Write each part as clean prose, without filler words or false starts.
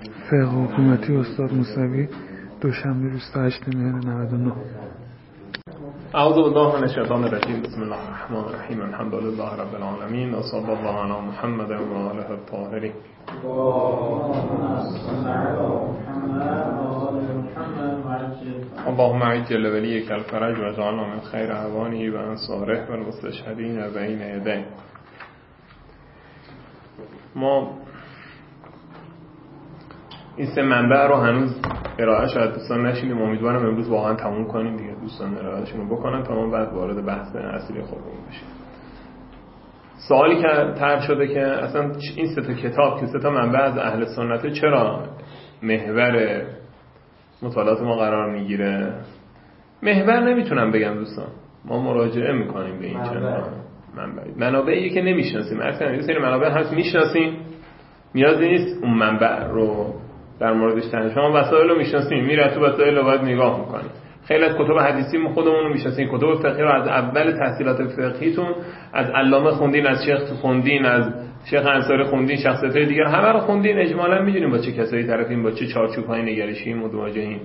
فقه حکومتی استاد موسوی، دوشنبه 28 مهر 99. اعوذ بالله من الشیطان الرجیم. بسم الله الرحمن الرحیم. الحمد لله رب العالمین و صلی الله علی محمد و آله الطاهرین. اللهم عجل ولیک الفرج و جعلنا من خیر اعوانه و انصاره و المستشهدین بین یدیه. ما این سه منبع رو هنوز ارائه شاید دوستان نشینیم. امیدوارم امروز واقعا تموم کنیم دیگه، دوستان ارائهشون رو بکنن تا ما بعد وارد بحث اصلی خودمون بشیم. سوالی که طرح شده که اصلا این سه تا کتاب که سه تا منبع از اهل سنت چرا محور مطالعات ما قرار میگیره؟ محور نمیتونم بگم دوستان، ما مراجعه میکنیم به این چند منابعی که نمیشناسیم. اصلا یه سری منابع هست میشناسیم، نیازی نیست اون منبع رو در موردش تحقیق. شما وسایل رو میشناسیم، میره تو وسایل رو باید نگاه میکنید. خیلی از کتب حدیثی خودمون رو میشناسیم، کتب فقهی رو از اول تحصیلات فقهیتون از علامه خوندین، از شیخ خوندین، از شیخ انصاری خوندین، شخصیت‌های دیگر همه رو خوندین، اجمالاً میدونیم با چه کسایی طرفیم، با چه چارچوب‌های نگرشیم و مواجهیم.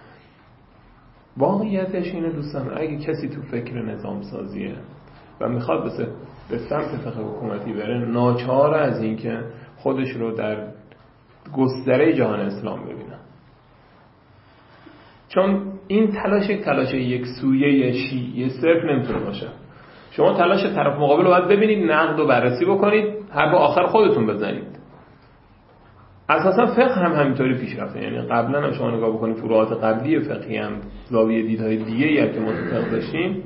واقعیتش اینه دوستان، اگه کسی تو فکر نظام سازیه و میخواد به سمت فقه حکومتی بره، ناچار از این که خودش رو در گستره جهان اسلام ببینه. چون این تلاش یک سویه شیعه صرف نمیتونه باشه. شما تلاش طرف مقابل رو باید ببینید، نقد و بررسی بکنید، حرف آخر خودتون بزنید. اساسا فقه هم همینطوری پیش رفته. یعنی قبلا هم شما نگاه بکنید فروعات قبلی فقهی هم زاویه دیدهای دیگه‌ای هم که ما تو فقه داشتیم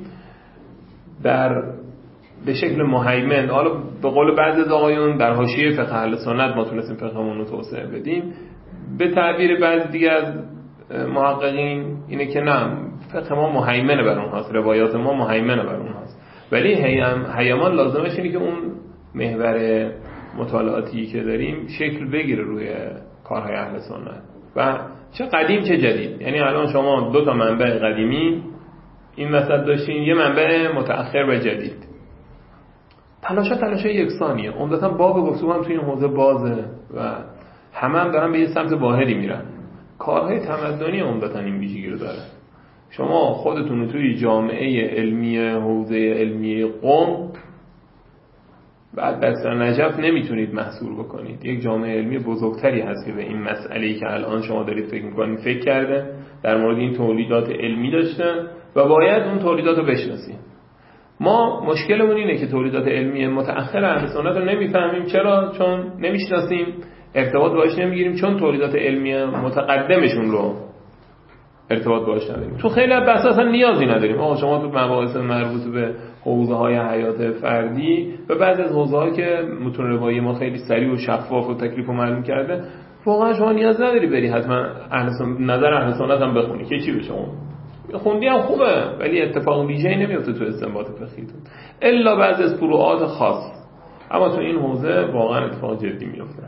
به شکل مهیمن، حالا به قول بعضی از آقایون در حاشیه فقه اهل سنت ما تونستیم فقهمون رو توسعه بدیم. به تعبیر بعضی دیگه از محققین اینه که نه، فقه ما مهیمنه بر اونهاست، روایات ما مهیمنه بر اونهاست، ولی هیمان لازمش اینه که اون محور مطالعاتی که داریم شکل بگیره روی کارهای اهل سنت و چه قدیم چه جدید. یعنی الان شما دو تا منبع قدیمی این وسط داشتین، یه منبع متأخر و جدید. تلاش یکسانیه. عمدتاً باب گفتگو هم توی این حوزه بازه و هم دارن به یه سمت واحدی میرن. کارهای تمدنی عمدتاً این ویژگی رو داره. شما خودتون رو توی جامعه علمی حوزه علمی قم بعد در نجف نمیتونید محصور بکنید. یک جامعه علمی بزرگتری هست که به این مسئله‌ای که الان شما دارید فکر می‌کنید فکر کرده، در مورد این تولیدات علمی داشته و باید اون تولیدات رو بشناسید. ما مشکلمون اینه که تولیدات علمی متأخر اهل سنت رو نمیفهمیم. چرا؟ چون نمیشناسیم، ارتباط باهاش نمیگیریم، چون تولیدات علمی متقدمشون رو ارتباط باهاش نداریم. تو خیلی از بحث اصلا نیازی نداریم. شما تو مباحث مربوط به حوزه‌های حیات فردی و بعضی از حوزه‌ها که متون روایی ما خیلی سریع و شفاف و تکلیف و معلوم کرده، واقعا شما نیاز نداری بری حتما نظر اهل سنت هم بخونی که چی بشه. خوندی هم خوبه، ولی اتفاق ویژه‌ای نمیفته تو استنباط فقهیتون الا بعضی از فروعات خاص. اما تو این حوزه واقعا اتفاق جدی میفته.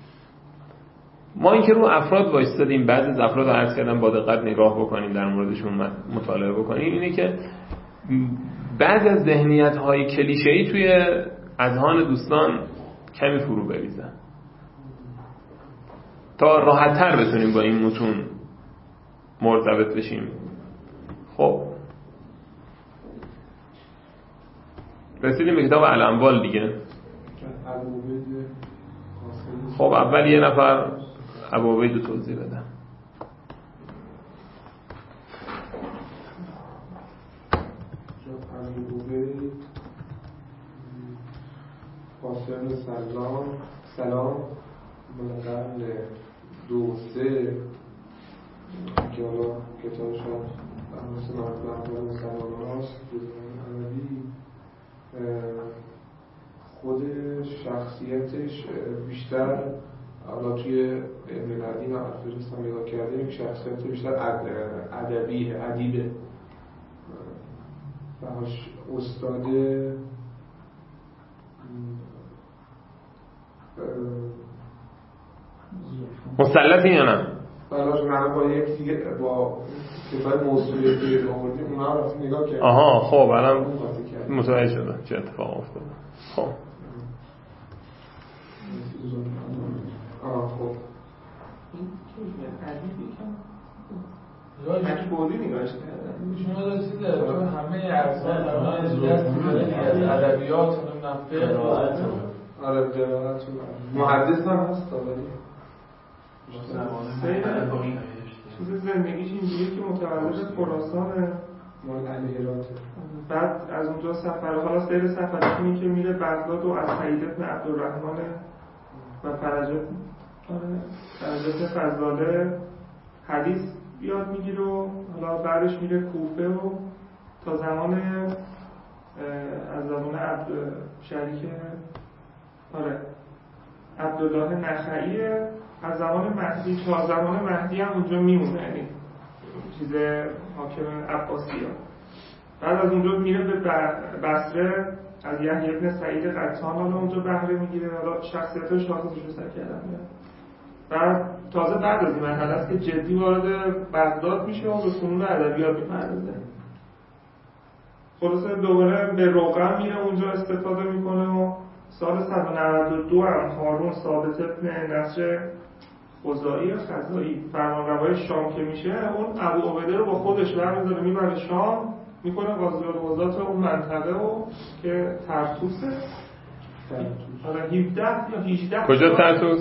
ما اینکه رو افراد وایستادیم، بعضی از افراد عرض کردن با دقت نگاه بکنیم، در موردشون مطالعه بکنیم، اینه که بعضی از ذهنیت‌های کلیشه‌ای توی اذهان دوستان کمی فرو بریزه تا راحت‌تر بتونیم با این متون مرتبط بشیم. خب رسیدیم به کتاب الاموال دیگه. خب اول یه نفر ابوعبید رو توضیح بده. ابوعبید قاسم سلام قرن 2-3 که حالا کتابش مثل مرد سلام هاست عربی. خود شخصیتش بیشتر حالا توی علم قدیم افرادیست هم نگاه کردیم که شخصیت بیشتر ادیبه. باش استاد مسلطی یا نه؟ براش من با یک دیگه با کتاب موسوعی که آوردیم اونا رو رفتیم نگاه کردیم. آها خب الان متوجه شده چه اتفاق افتاده. خب خب این تک بودی نگاهش کردن شما رسیده تو همه ارزان در از ادبیات و نمیدونم فقه آره قرائت محدث هم هست چیز زندگیش اینجوریه که متولد خراسانه مال علی هراته بعد از اونجا سفر حالا سیر سفرشونی که میره بغداد و از سعید بن عبدالرحمن و فرجت فضاله حدیث یاد میگیره و حالا بعدش میره کوفه و تا زمان از زمان عبدالله نخعی از زمان مهدی تا زمان مهدی هم اونجا میمونه، یعنی چیز حاکم عباسی‌ها. بعد از اونجا میره به بصره از یحیی بن سعید قطان، حالا اونجا بهره میگیره، حالا شخصیت‌های شاخصش رو سر کردن. بعد تازه بعد از این مرحله است که جدی وارد بغداد میشه و به فنون ادبیات میپردازه. خلاصه دوباره به روغن میره، اونجا استفاده میکنه و سال 192 هم هارون ثابت ابن نصر خزاعی فرمانروای شام که میشه، اون ابو عبیده رو با خودش برمی‌داره میبره شام، میکنه قاضی القضات اون منطقه و که ترسوسه. حالا 17 یا 18 کجا ترسوس؟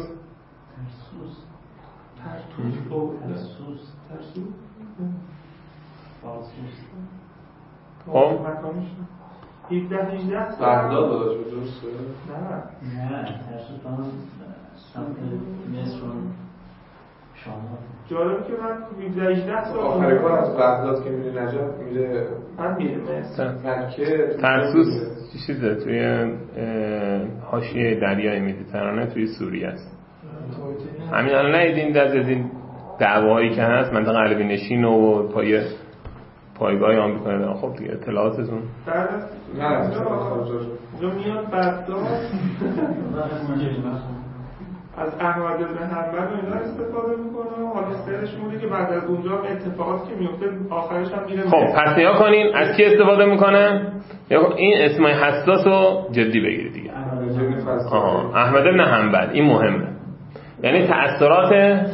خب مکانش 17-18 سال بغداد داداش درسته؟ نه ترسوس هم سمت مصر و شام. جالبه که من 17-18 سال آخر کار از بغداد که میره نجف میره بعد میره مصر مکه. ترسوس چیزه توی حاشیه دریای مدیترانه توی سوریه است. همین الان ندیدین از این دعواهایی که هست منطقه عربی نشین و پایگاه آمریکا. خب دیگه اطلاعاتتون بعد اونجا میاد بغداد از احمد بن حنبل و اینا استفاده میکنه و حالا سرش میگه که بعد از اونجا اتفاقاتی که میفته آخرش هم میره. خب پس نیا کنین از کی استفاده میکنه؟ این اسمای حساس رو جدی بگیرید دیگه. احمد بن حنبل این مهمه، یعنی تأثیرات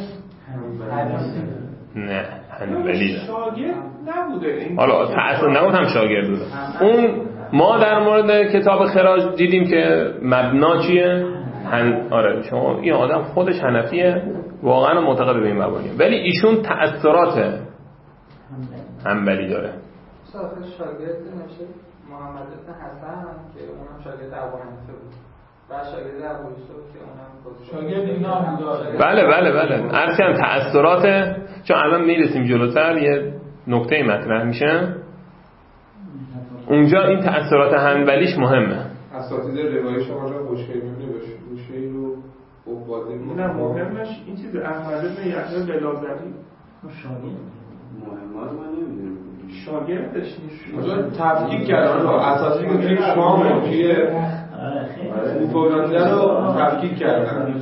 نه حنبلی شاگرد نبوده. حالا تأثیر نگفتم شاگرد بوده. اون ما در مورد کتاب خراج دیدیم که مبنا چیه؟ آره شما این آدم خودش حنفیه واقعا معتقد به این مبانی، ولی ایشون تأثیرات حنبلی داره. شاگرد نمیشه محمد بن حسن که اونم شاگرد ابو حنیفه بود، بعد شاگرد ابو یوسف که اونم شاگرد اینا هم داره. بله ارسیان تأثیرات، چون الان میرسیم جلوتر یه نکته مطرح میشه اونجا این تأثیرات حنبلیش مهمه. اساتید روایی شما را بوشهری می‌بینید، بوشهری رو عباده نه مهمش این چیز احمد بن یحیی بلازری شاگرد مهمه رو من نمی‌دونم شاگردش نیست. اونجا تفکیک کردن اساتید که توی شام و توی کوفه رو تفکیک کردن.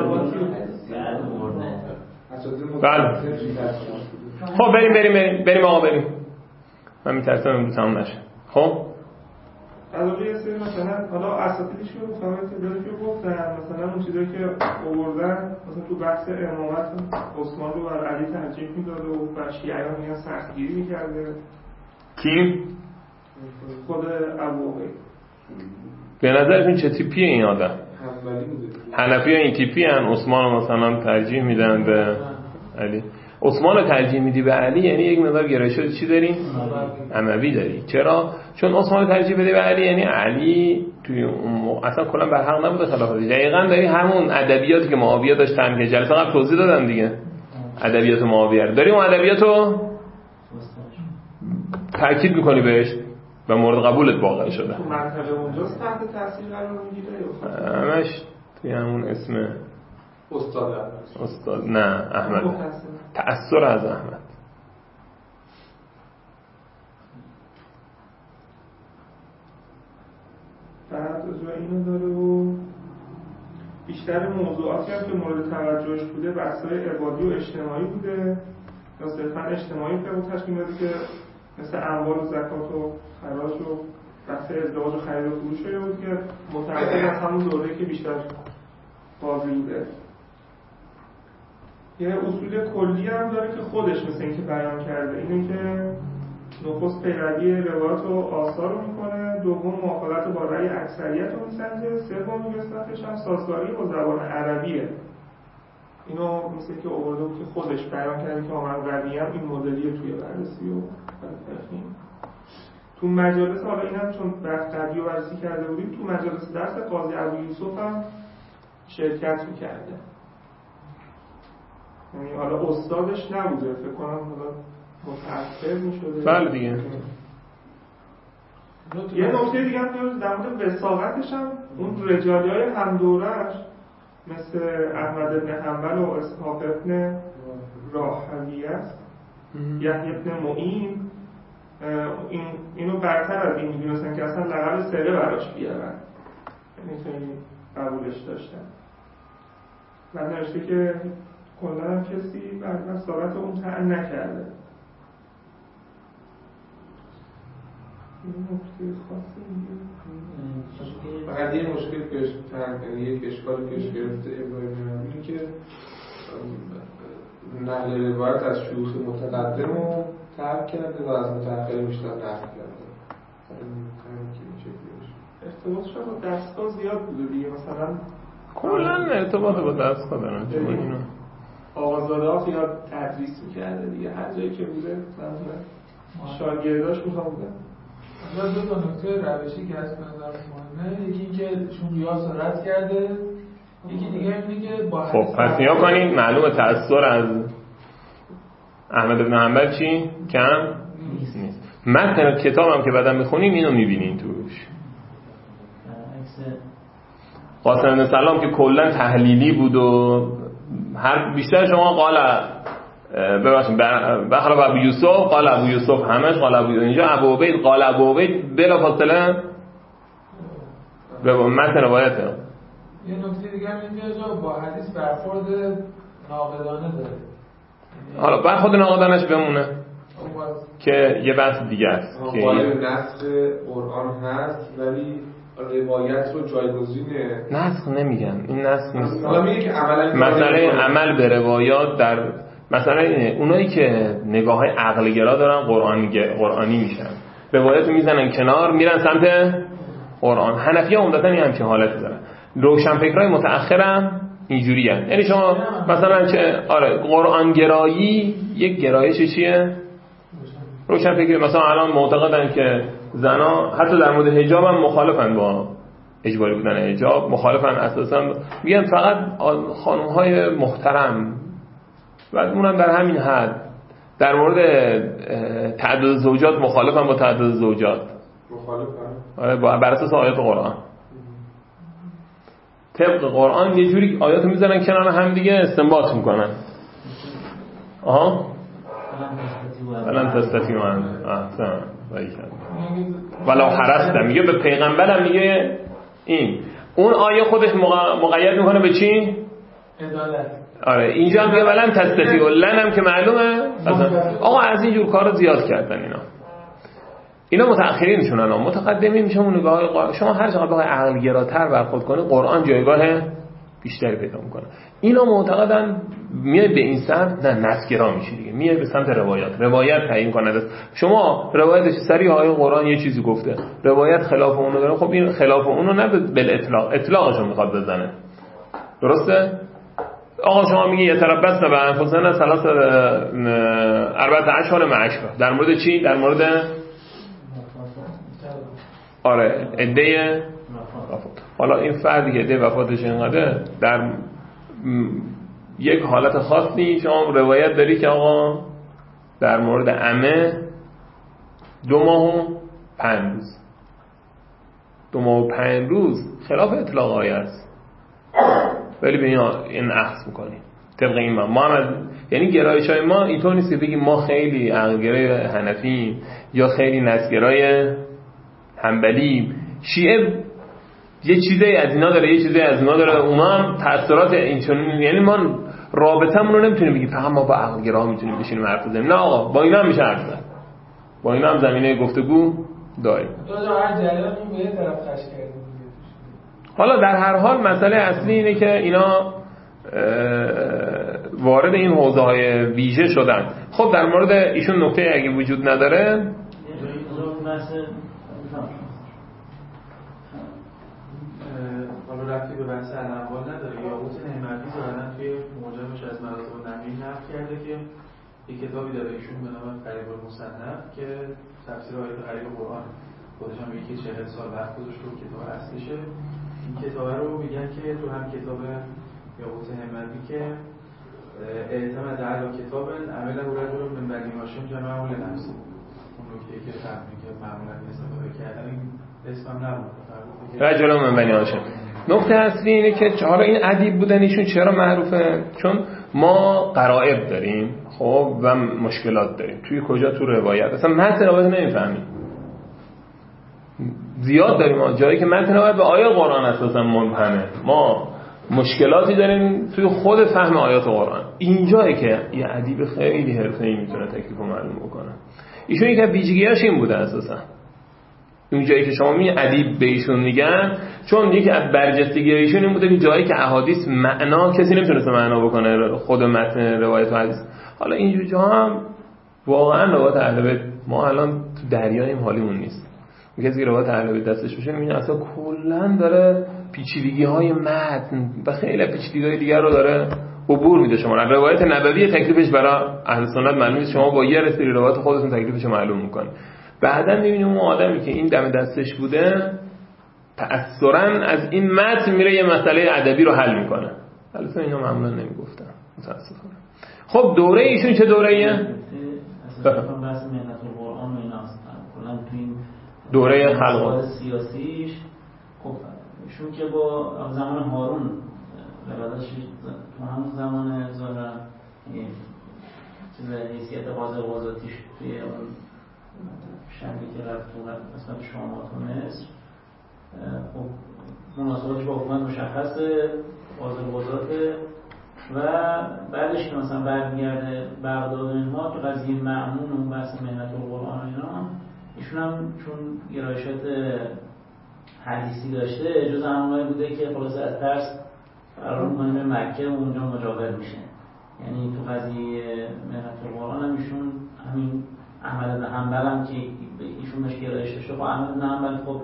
بله خب بریم آقا بریم. من میترسم امروز تمام نشه. خب از اونجا یه سری مثلا حالا اساتیدش رو خبر تعدادی که گفتن، مثلا اون چیزایی که آوردن مثلا تو بحث امامت عثمان رو بر علی ترجیح میداده و بر شیعیان میگن سختگیری میکرده. کی؟ خود ابو عبیده. به نظرتون چه تیپیه این آدم؟ حنفی ها این تیپی هن، عثمان رو مثلا ترجیح میدن به علی. عثمان رو ترجیح میدی به علی یعنی یک مقدار گرایشات چی داری؟ اموی داری. چرا؟ چون عثمان رو ترجیح بده به علی یعنی علی توی اصلا کلا برحق نبوده خلافت. دقیقاً داری همون ادبیاتی که معاویه داشتن که جلسه قبل توضیح دادم دیگه، ادبیات معاویه رو داری، اون ادبیات رو تاکید میکنی بهش و مورد قبولت واقع شده. تو منطقه اونجاست تحت تاثیر قرار میگیره همش توی همون اسم استاد نه احمد، تأثیر از احمد. بعد جا اینو داره و بیشتر موضوعاتی هم که مورد توجهش بوده بحث‌های عبادی و اجتماعی بوده یا صرفا اجتماعی که تشکیل میده که مثل اموال و زکات و خراج و بحث ازدواج و خرید و فروش بود که متأثر از همون دوره‌ای که بیشتر قاضی بوده. یه اصول کلی هم داره که خودش مثل این که بیان کرده، اینه که نخست پیروی روایات و آثار رو میکنه، دوم موافقت با رأی اکثریت رو میسنجه، سوم قسمتش هم سازگاری با زبان عربیه. اینو مثل که آورده بود که خودش بیان کرده که من قوی هم این مدلیه توی بررسی و تفهیم. تو مجالس، حالا اینم چون بحث قبلی رو بررسی کرده بودیم، تو مجالس درس قاضی ابویوسف هم شرکت میکرده. یعنی حالا استادش نبوده، فکر کنم حالا متأثر میشده. بله دیگه. یه نکته دیگه هم که در مورد وثاقتش هم اون رجالیای هم دورش مثل احمد بن حنبل و اسحاق ابن راهویه است، یحیی ابن معین، اینو برتر از این میدونستن که اصلا لقب سره براش بیارن، یعنی خیلی قبولش داشتن. من نوشته که کلا هم کسی بر وثاقت اون طعن نکرده. فقط یه مشکل پیش یک اشکالی پیش گرفته ابراهیم اینه که نقل روایت از شیوخ متقدم رو ترک کرده و از متأخر بیشتر نقل کرده. ارتباطش با دستگاه زیاد بوده دیگه، مثلا کلا ارتباط با دستگاه دارن چون اینو آقازاده ها خیلی تدریس میکرده دیگه، هر جایی که بوده مثلا شاگرداش اونها بودن. دو تا نکته روشی که از نظر مهمه، یکی که چون قیاس رو رد کرده، یکی دیگه اینه که با خب پس نیا کنیم معلومه تأثیر از احمد بن حنبل چی؟ کم نیست. مثلا کتابم که بعدا میخونیم اینو میبینین توش. قاسم بن سلام که کلا تحلیلی بود و هر بیشتر شما قال ببخشید بخلا ابو یوسف قال ابو یوسف همش قال ابو اینجا ابو عبید قال ابو عبید بلا فاصله به متن روایته. یه نکته دیگه هم اینجا با حدیث برخورد ناقدانه داره. حالا برخورد ناقدانش بمونه که یه بحث دیگه است که قالب نسخ قرآن هست ولی روایت رو جایگزینه. نسخ نمیگن، این نسخ نیست. حالا میگه که مسئله عمل به روایات در مثلا اینه اونایی که نگاه های عقل گرا دارن قرآنی میشن، روایت رو میزنن کنار میرن سمت قرآن. حنفی ها عمدتاً این همچین حالتی دارن. روشنفکرای متأخرم اینجوری هست. یعنی شما مثلا که آره قرآن گرایی یک گرایش چیه؟ روشنفکر مثلا الان معتقدن که زنا حتی در مورد حجاب هم مخالفن با اجباری بودن حجاب، مخالفن اساسا میگن فقط خانم‌های محترم و اونم در همین حد. در مورد تعدد زوجات مخالفن با تعدد زوجات، مخالفن بر اساس آیات قرآن. طبق قرآن یه جوری آیات میذارن کنار هم دیگه استنباط میکنن. فلن تستطیعوا ان احسن ولو حرصتم. میگه به پیغمبرم میگه این اون آیه خودش مقید میکنه به چی؟ عدالت. آره اینجا هم میگه ولن تستطیعوا لنم که معلومه آقا از این جور کارا زیاد کردن اینا متأخرینشون. الان متقدمین میشون نگاه شما هر چقدر بخوای عقل گراتر برخورد کنی قرآن جایگاه بیشتری پیدا میکنه. اینا معتقدن میای به این سمت نه نسگرا میشی دیگه، میای به سمت روایت تعیین کننده است. شما روایتش سری آیه قرآن یه چیزی گفته، روایت خلاف اونو داره، خب این خلاف اونو نه بل اطلاقشو میخواد بزنه. درسته؟ آقا شما میگی یتربصن بانفسهن ثلاث 14 معاشر در مورد چی؟ در مورد آره عده وفات. حالا این فردی که عده وفاتش اینقدر در یک حالت خاصی شما روایت داری که آقا در مورد عمه 2 ماه و 5 روز 2 ماه و 5 روز خلاف اطلاق آیه است، ولی به این اخذ میکنیم طبق این ما هم یعنی گرایش های ما اینطور نیست که بگیم ما خیلی عقلگرای حنفی یا خیلی نسگرای حنبلی. شیعه یه چیزی از اینا داره یه چیزی از اینا داره، اونا هم تأثیرات اینچنین. یعنی ما رابطمون رو نمیتونیم بگیم فقط ما با عقلگرا میتونیم بشینیم حرف بزنیم. نه آقا با اینا هم میشه حرف زد، با اینا هم زمینه گفتگو داریم. هر جریانمون به یه طرف خش کردیم. حالا در هر حال مسئله اصلی اینه که اینا وارد این حوزه‌های ویژه شدن. خب در مورد ایشون نکته اگه وجود نداره حالا رفتی به بحث علم‌ها نداره. یاقوت نعمتی ظاهراً توی معجمش از مراتب النبی نقل کرده که یک کتابی داره ایشون به نام غریب المصنف که تفسیر آیات غریب قرآن، خودش هم یکی 40 سال وقت گذاشته و کتاب اصلیشه. این کتاب رو میگن که تو هم کتاب یاقوت نعمتی که اعتمد علی کتاب عمل رجل من بنی هاشم جمعه لنفسه، اون نکته‌ای که فرمودن که معمولاً استفاده کردن این اسمم نبود رجل من بنی هاشم. نکته اصلی اینه که حالا این ادیب بودن ایشون چرا معروفه؟ چون ما غرائب داریم خب و مشکلات داریم. توی کجا؟ تو روایت. اصلا متن روایت نمیفهمیم. زیاد داریم جایی که متن روایت به آیات قرآن اساسا مبهمه. ما مشکلاتی داریم توی خود فهم آیات قرآن. اینجایی که یه ادیب خیلی حرفه‌ای میتونه تکلیف رو معلوم بکنه. ایشون یک از ویژگی‌هاش این بوده اساسا. اون جایی که شما می ادیب به ایشون میگن، چون یکی از برجستگی ایشون این بوده که جایی که احادیث معنا کسی نمیتونه معنا بکنه، خود متن روایت و حدیث. حالا اینجور جاها هم واقعا روایت اهل بیت ما الان تو دریاییم، حالیمون نیست. کسی که روایت اهل بیت دستش بشه میبینه اصلا کلا داره پیچیدگی‌های متن و خیلی پیچیدگی‌های دیگر رو داره عبور میده. شما روایت نبوی تکلیفش برای اهل سنت معلومه، شما با یه سری روایت خودتون تکلیفش رو معلوم میکنه. بعداً می‌بینیم اون آدمی که این دم دستش بوده تأثراً از این متن میره یه مسئله ادبی رو حل میکنه. البته اینو معمولاً نمیگفتن متأسفانه. خب دوره ایشون چه دوره‌ایه؟ اصلا بحث مهنت القرآن و ایناست. کلاً تو این دوره خلق سیاسیش خب ایشون که با زمان هارون لبداش تو همون زمان ظاهراً چیز حیثیت قاضی قضاتیش توی اون شهری که رفت تو مثلا شامات و مصر، خب مناسبتش با حکومت مشخصه، قاضی قضاته و بعدش که مثلا برمیگرده بغداد و اینها تو قضیه مأمون و اون بحث مهنت القرآن و اینا، ایشون هم چون گرایشات حدیثی داشته جز همونایی بوده که خلاصه از ترس فرار میکنه به مکه و اونجا مجاور میشه. یعنی تو قضیه مهنت القرآن هم ایشون همین احمد بن حنبل هم که ایشون بهش گرایش داشته، خب احمد بن حنبل خب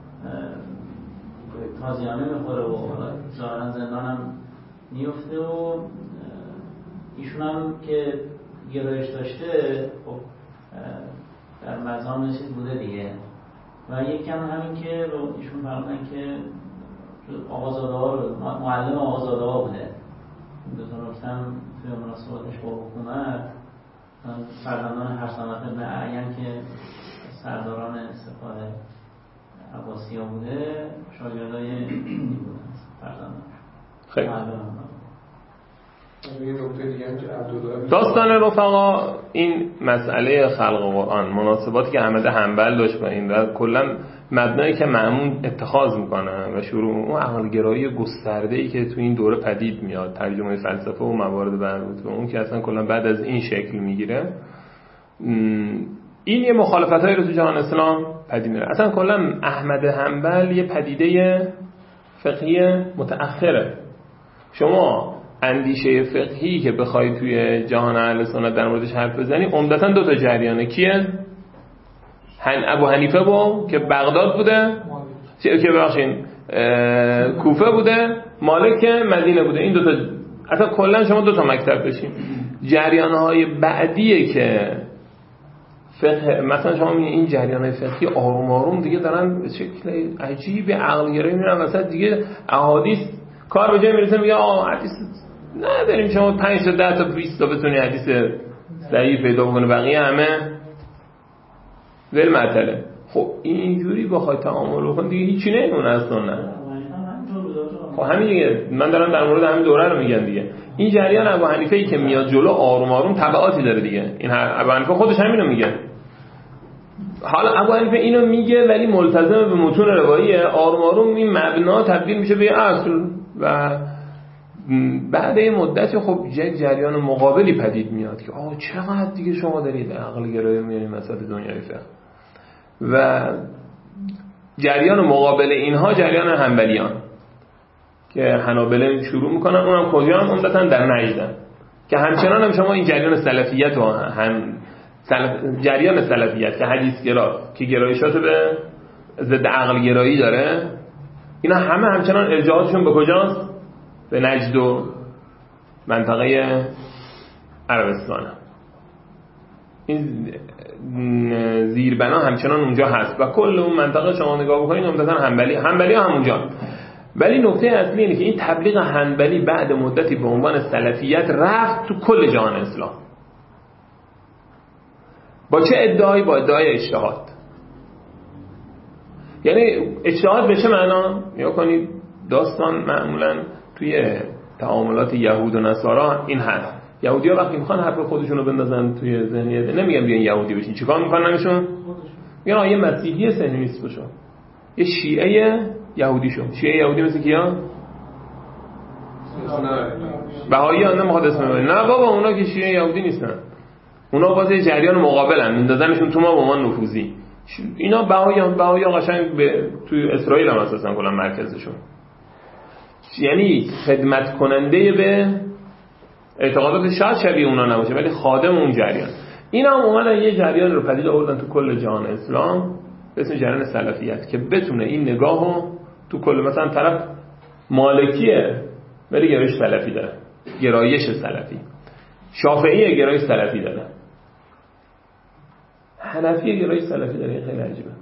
تازیانه میخوره و ظاهرا زندان هم میفته و ایشون هم که گرایش داشته خب در مزام چیز بوده دیگه. و یک کم همین که ایشون فرمودن که آقازاده ها رو معلم آقازاده ها بوده. دو تا نکته هم توی مناسباتش با حکومت، فرزندان حرسامت ابن اعین که سرداران سپاه عباسی‌ها بوده، شاگردای این بودن فرزندان. خیلی یه نکته دیگه هم که عبدالله داستان رفقا، این مسئله خلق قرآن، مناسباتی که احمد حنبل داشت با این و کلا مبنایی که مأمون اتخاذ میکنه و شروع اون عقلگرایی گسترده‌ای که تو این دوره پدید میاد، ترجمه فلسفه و موارد مربوط به اون که اصلا کلا بعد از این شکل میگیره، این یه مخالفتایی رو تو جهان اسلام پدید میاره. اصلا کلا احمد حنبل یه پدیده فقهی متأخره. شما اندیشه فقهی که بخوای توی جهان اهل سنت در موردش حرف بزنی عمدتاً دو تا جریانه. کیه؟ ابو حنیفه که بغداد بوده، که ببخشید کوفه بوده، مالک مدینه بوده. این دو تا اصلا کلا شما دو تا مکتب بشین. جریان‌های بعدیه که فقه مثلا شما میگین این جریان‌های فقهی آروم آروم دیگه دارن به شکل عجیب عقلگرایی میرن وسط دیگه. احادیث کار به جای میرسه میگه حدیث نداریم، شما 5 تا 10 تا 20 تا بتونی حدیث ضعیف پیدا بکنه، بقیه همه ول معطله. خب اینجوری بخوای تعامل بکنی دیگه هیچی نمیمونه اصلا. نه خب همین دیگه، من دارم در مورد همین دوره رو میگم دیگه. این جریان ابو حنیفه ای که میاد جلو آروم آروم تبعاتی داره دیگه. این ابو حنیفه خودش همینو میگه. حالا ابو حنیفه اینو میگه ولی ملتزم به متون رواییه. آروم آروم این مبنا تبدیل میشه به اصل و بعد یه مدتی خب جریان مقابلی پدید میاد که چقدر دیگه شما دارید عقل گرایی میارید مسائل دنیای فقه. و جریان مقابل اینها جریان حنبلیان که حنابلة شروع میکنن، اونم کجا هم عمدتاً در نجدن که همچنان هم شما این جریان سلفیت و جریان سلفیت که حدیثگرا که گرایشات به ضد عقل گرایی داره، اینا همچنان ارجاعاتشون به کجاست؟ به نجد و منطقه عربستان. این زیربنا همچنان اونجا هست و کل اون منطقه شما نگاه بکنید عمدتاً حنبلی ها هم اونجا. ولی نکته اصلی اینه که این تبلیغ حنبلی بعد مدتی به عنوان سلفیت رفت تو کل جهان اسلام. با چه ادعایی؟ با ادعای اجتهاد. یعنی اجتهاد به چه معنا؟ نگاه کنید داستان معمولا توی تعاملات یهود و نصارا این هست. یهودی‌ها وقتی میخوان حرف خودشون رو بندازن توی ذهنیت، نمیگن بیان یهودی بشین، چیکار میکنن نمیشون؟ میگن یه مسیحی صهیونیست بشو، یه شیعه یهودی شو. شیعه یهودی مثل کیا؟ بهایی ها نمیخواد اسم ببرن. نه بابا، اونا که شیعه یهودی نیستن، اونا باز یه جریان مقابلن، میندازنشون تو ما به عنوان نفوذی. اینا بهایی ها قشنگ توی اسرائیل هم اساسا کلا مرکزشون، یعنی خدمت کننده به اعتقادات شاید شبیه اونا نباشه ولی خادم اون جریان. اینا هم اومدن یه جریان رو پدید آوردن تو کل جهان اسلام به اسم جریان سلفیت که بتونه این نگاهو تو کل، مثلا طرف مالکیه ولی گرایش سلفی داره، گرایش سلفی، شافعی گرایش سلفی داره، حنفی گرایش سلفی داره. این خیلی عجیبه.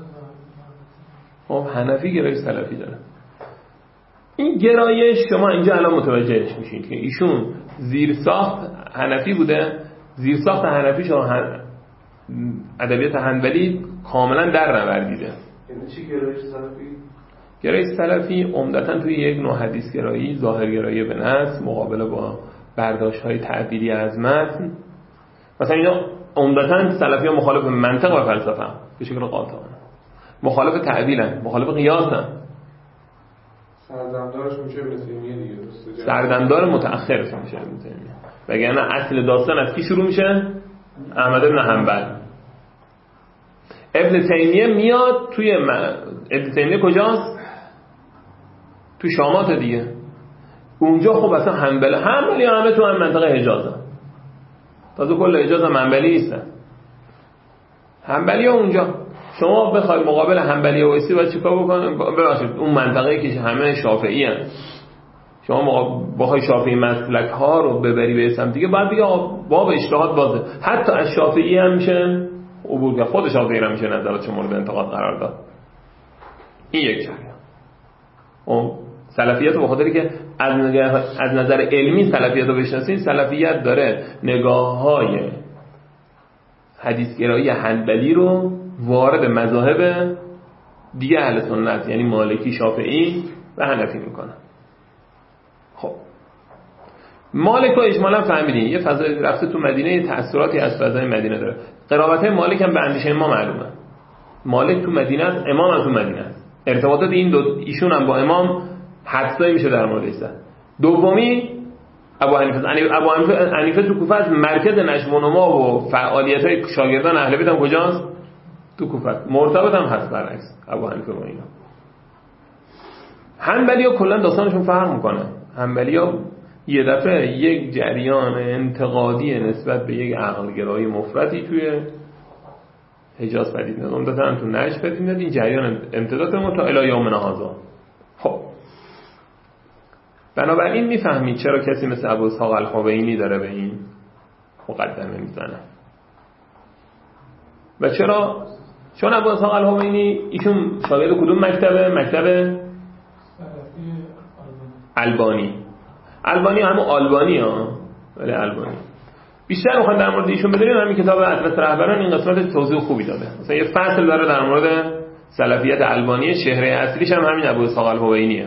خب حنفی گرایش سلفی داره. این گرایش شما اینجا الان متوجهش میشین که ایشون زیرساخت حنفی بوده. زیرساخت حنفی شما ادبیات حنبلی کاملا در نوردیده. یعنی چی گرایش سلفی؟ گرایش سلفی عمدتاً توی یک نوع حدیث گرایی، ظاهر گرایی به نص مقابله با برداشت‌های تعبیری از متن. مثلا اینا عمدتاً سلفی ها مخالف منطق و فلسفه هم به شکل قاطعانه، مخالف تعبیرن، مخالف قیاسن. سردمدارش میشه ابن تیمیه دیگه، درسته؟ سردمدار متأخرش میشه ابن تیمیه. وگرنه اصل داستان از کی شروع میشه؟ احمد بن حنبل. ابن تیمیه میاد توی ابن تیمیه کجاست؟ تو شامات دیگه. اونجا خب اصلا حنبلی همه تو هم منطقه حجازه. تازه کل حجاز هم حنبلی نیستن. حنبلی ها اونجا. شما بخوای مقابل حنبلی و ویسی باید چیکار بکنید؟ ببخشید اون منطقه‌ای که همه شافعی هستن، شما بخوای شافعی مسلک ها رو ببری به سمت دیگه، بعد دیگه باب اجتهاد بازه. حتی از شافعی هم میشه عبور کرد، خود شافعی هم میشه نظراتش مورد انتقاد قرار داد. این یک جریان. اون سلفیت به خاطری که از نظر علمی سلفیت رو بشناسین، سلفیت داره نگاه‌های حدیثگرایی حنبلی رو وارد مذاهب دیگه اهل سنت، یعنی مالکی، شافعی و حنفی میکنه. خب مالک رو اجمالا فهمیدین یه فضای رفته تو مدینه، تأثیراتی از فضای مدینه داره. قرابت مالک هم به اندیشه ما معلومه. مالک تو مدینه است، امام هم تو مدینه است. ارتباطات این دو ایشون هم با امام حدسایی میشه در مورد ایسا. دومی ابو حنیفه تو کوفه است. مرکز نشو و نما و فعالیت‌های شاگردان اهل بیت هم کجاست؟ تو کوفه. مرتبط هم هست برعکس ابو حنیفه با اینا. حنبلی‌ها کلا داستانشون فرق میکنه. حنبلی‌ها یه دفعه یک جریان انتقادی نسبت به یک عقلگرایی مفرطی توی حجاز پدید میاد. عمدتاً تو نجد پدید میاد. این جریان امتداد ما تا الی یومنا هذا. خب بنابراین میفهمید چرا کسی مثل ابو اسحاق الخوینی داره به این مقدمه میزنه و چرا؟ چون ابو اسحاق الخوینی ایشون شاگرد کدوم مکتبه؟ مکتب البانی. البانی همون آلبانی ها، ولی البانی. بیشتر میخوان در مورد ایشون بدونیم. همین کتاب اطلس رهبران این قسمت توضیح خوبی داده. مثلا یه فصل داره در مورد سلفیت البانی، چهره اصلیش هم همین ابو اسحاق الخوینیه.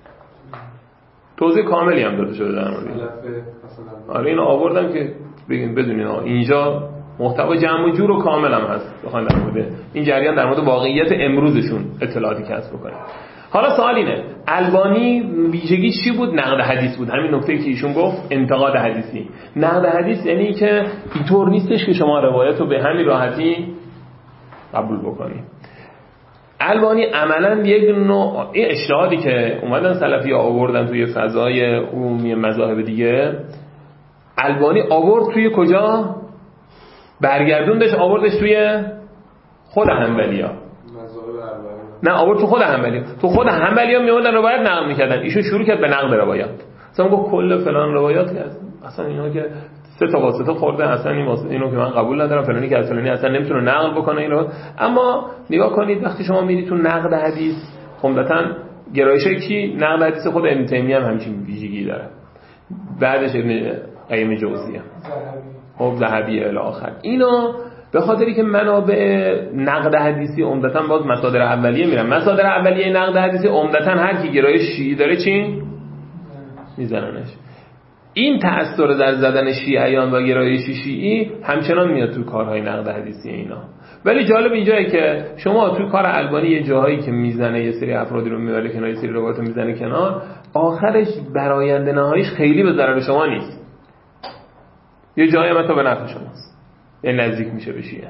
توضیح کاملی هم داده شده در مورد. آره اینو آوردم که بگین بدونین اینجا محتوا جمع و جور و کامل هم هست. بخوام در مورد این جریان، در مورد واقعیت امروزشون اطلاعاتی کسب بکنیم. حالا سوال اینه، البانی ویژگی چی بود؟ نقد حدیث بود. همین نکته که ایشون گفت انتقاد حدیثی. نقد حدیث یعنی که اینطور نیستش که شما روایت رو به همین راحتی قبول بکنید. البانی عملاً یک نوع اجتهادی که اومدن سلفی ها آوردن توی فضای عمومی مذاهب دیگه، البانی آورد توی کجا؟ برگردوندش آوردش توی خود حنبلیا. نه آورد تو خود حنبلیا. تو خود حنبلیا میومدن روایت نقل میکردن، ایشون شروع کرد به نقل روایات. مثلا گفت کل فلان روایات اصلا اینا که 3 تا واسطه خورده، اصلا اینو که من قبول ندارم، فلانی که از فلانی اصلا نمیتونه نقل بکنه اینو. اما نگاه کنید وقتی شما میرید تو نقد حدیث، عمدتاً گرایش کی؟ نقد حدیث خود ابن تیمیه هم همچین ویژگی داره، بعدش ابن قیم جوزیه، خب ذهبی الی آخر. اینا به خاطری که منابع نقد حدیثی عمدتاً باز مصادر اولیه میرن. مصادر اولیه نقد حدیثی عمدتاً هر کی گرایش شیعی داره چی میزننش. این تأثیر در زدن شیعیان و گرایش شیعی همچنان میاد تو کارهای نقد حدیثی اینا. ولی جالب اینجایه که شما تو کار البانی یه جاهایی که میزنه یه سری افرادی رو میبره کنار، یه سری روایت رو میزنه کنار، آخرش براینده نهاییش خیلی به ضرر شما نیست، یه جایی هم حتی به نفع شماست، یعنی نزدیک میشه به شیعه،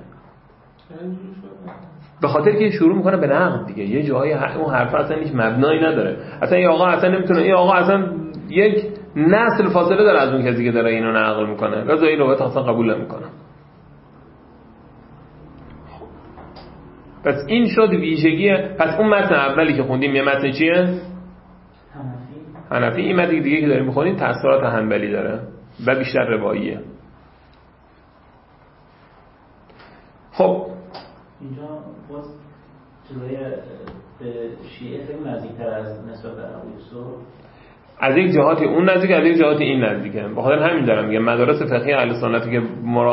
به خاطر که شروع میکنه به نقد دیگه. یه جایی اون حرف اصلا هیچ مبنایی نداره، اصلا این آقا اصلا نمیتونه، این آقا اصلا یک نسل فاصله داره از اون کسی که داره اینو نقل میکنه، لذا این روایت اصلا قبول نمیکنه. پس این شد ویژگی. پس اون متن اولی که خوندیم یه متن چیه؟ حنفی. این متن دیگه که داریم میخونیم تأثیرات حنبلی داره و بیشتر رواییه. خب اینجا باز جلوی به شیعه خیلی نزدیکتر از نسبت به ابو یوسف، از یک جهاتی اون نزدیک، از یک جهاتی این نزدیکه. بخاطر همین دارم میگم مدارس فقهی اهل سنتی که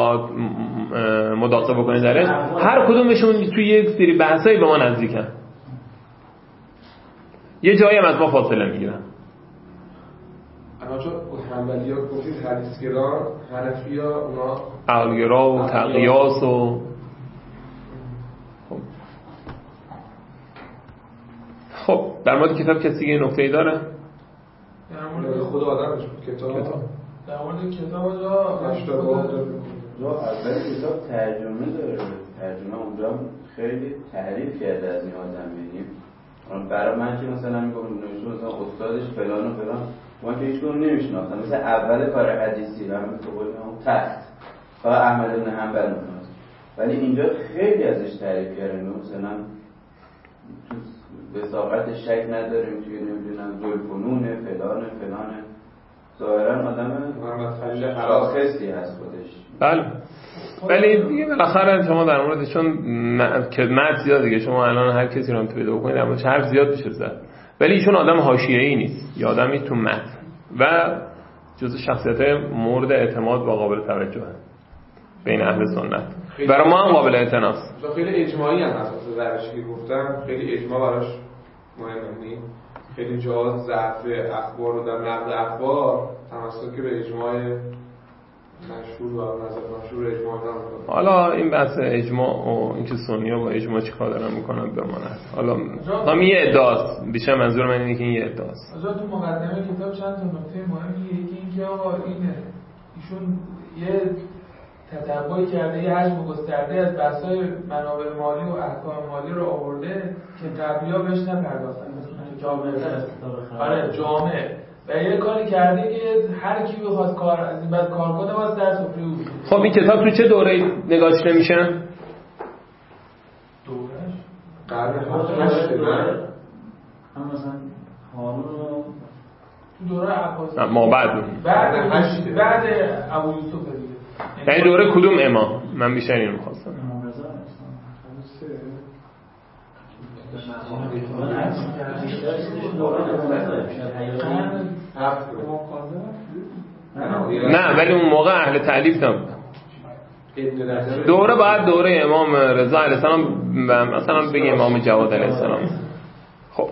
مداقه بکنید درش، هر کدومشون توی یک سری بحثایی به ما نزدیکن، یه جایی هم از ما فاصله میگیرن. اما چون حنبلی‌ها گفتید حدیثگرا، حنفی‌ها اونا عقلگرا و تقیاس و خب در مورد کتاب کسی که نکته‌ای داره؟ در مورد خود آدمش کتاب در مورد کتاب اول کتاب ترجمه داره، ترجمه اونجا خیلی تعریف کرده از این آدم. ببینیم برای من که مثلا میگم نوشته مثلا استادش فلان و فلان، من که هیچ کدوم نمیشناختم، مثلا اول کار حدیثی رو همین تو قول اون تخت فقط احمد بن حنبل می‌خواست، ولی اینجا خیلی ازش تعریف کرده، مثلا تو وثاقت شک نداریم توی نمیدونم ذوالفنونه فلانه ظاهرا آدم شاخصی هست خودش. بله ولی دیگه بالاخره شما در مورد چون خدمت زیاد دیگه، شما الان هر کسی رو هم پیدا بکنید اما حرف زیاد میشه زد، ولی ایشون آدم حاشیه‌ای نیست، یه آدمی تو متن و جزو شخصیت‌های مورد اعتماد و قابل توجه بین اهل سنت، برای ما هم قابل اعتناست. خیلی اجماعی هم هست، روشی که گفتم خیلی اجماع براش مهمه، خیلی جا ضعف اخبار و در نقد اخبار تمسک به اجماع مشهور و نظر مشهور اجماع نمی‌کنه. حالا این بحث اجماع و اینکه سنی‌ها با اجماع چیکار دارن میکنن بماند. حالا هم یه ادعاست، بیشتر منظور من اینه که این یه ادعاست. آجا تو مقدمه کتاب چند تا نکته مهمه، یکی اینکه آقا ایشون یه تتبعی کرده، یه حجم گسترده از بحث‌های منابع مالی و احکام مالی رو آورده که قبلی‌ها بهش نپرداختن، مثلا جامعه آره جامعه، و یه کاری کرده که هر کی بخواد کار از این بعد کار کنه واسه در سفره او. خب این کتاب تو چه دوره‌ای نگاش نمیشه؟ دوره‌اش قرن 8 نه؟ هم مثلا هارون رو تو دوره عباسی ما بعد ابو یوسف دیگه، یعنی دوره کدوم امام؟ من بیشتر اینو می‌خواستم. امام رضا نه ولی اون موقع اهل تألیف نبود. دوره بعد دوره امام رضا علیه السلام و مثلا بگیم امام جواد علیه السلام. خب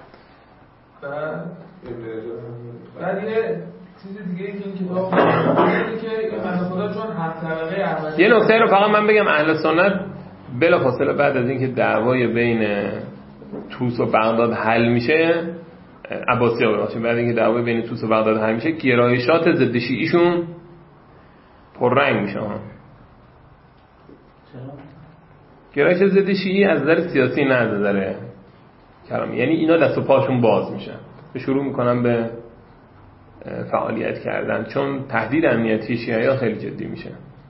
بعد یه چیز دیگه که این کتاب میگه که این بنده خدا چون هم طبقه احمدی، یه نکته رو فقط من بگم، اهل سنت بلافاصله بعد از اینکه دعوای بین طوس و بغداد حل میشه، عباسی‌ها باشین، بعد اینکه دعوای بین طوس و بغداد حل میشه، گرایشات ضد شیعیشون پررنگ میشه. گرایش ضد شیعی از نظر سیاسی نه از نظر کلامی، یعنی اینا دست و پاشون باز میشن، شروع میکنن به فعالیت کردن، چون تهدید امنیتی شیعه خیلی جدی میشه.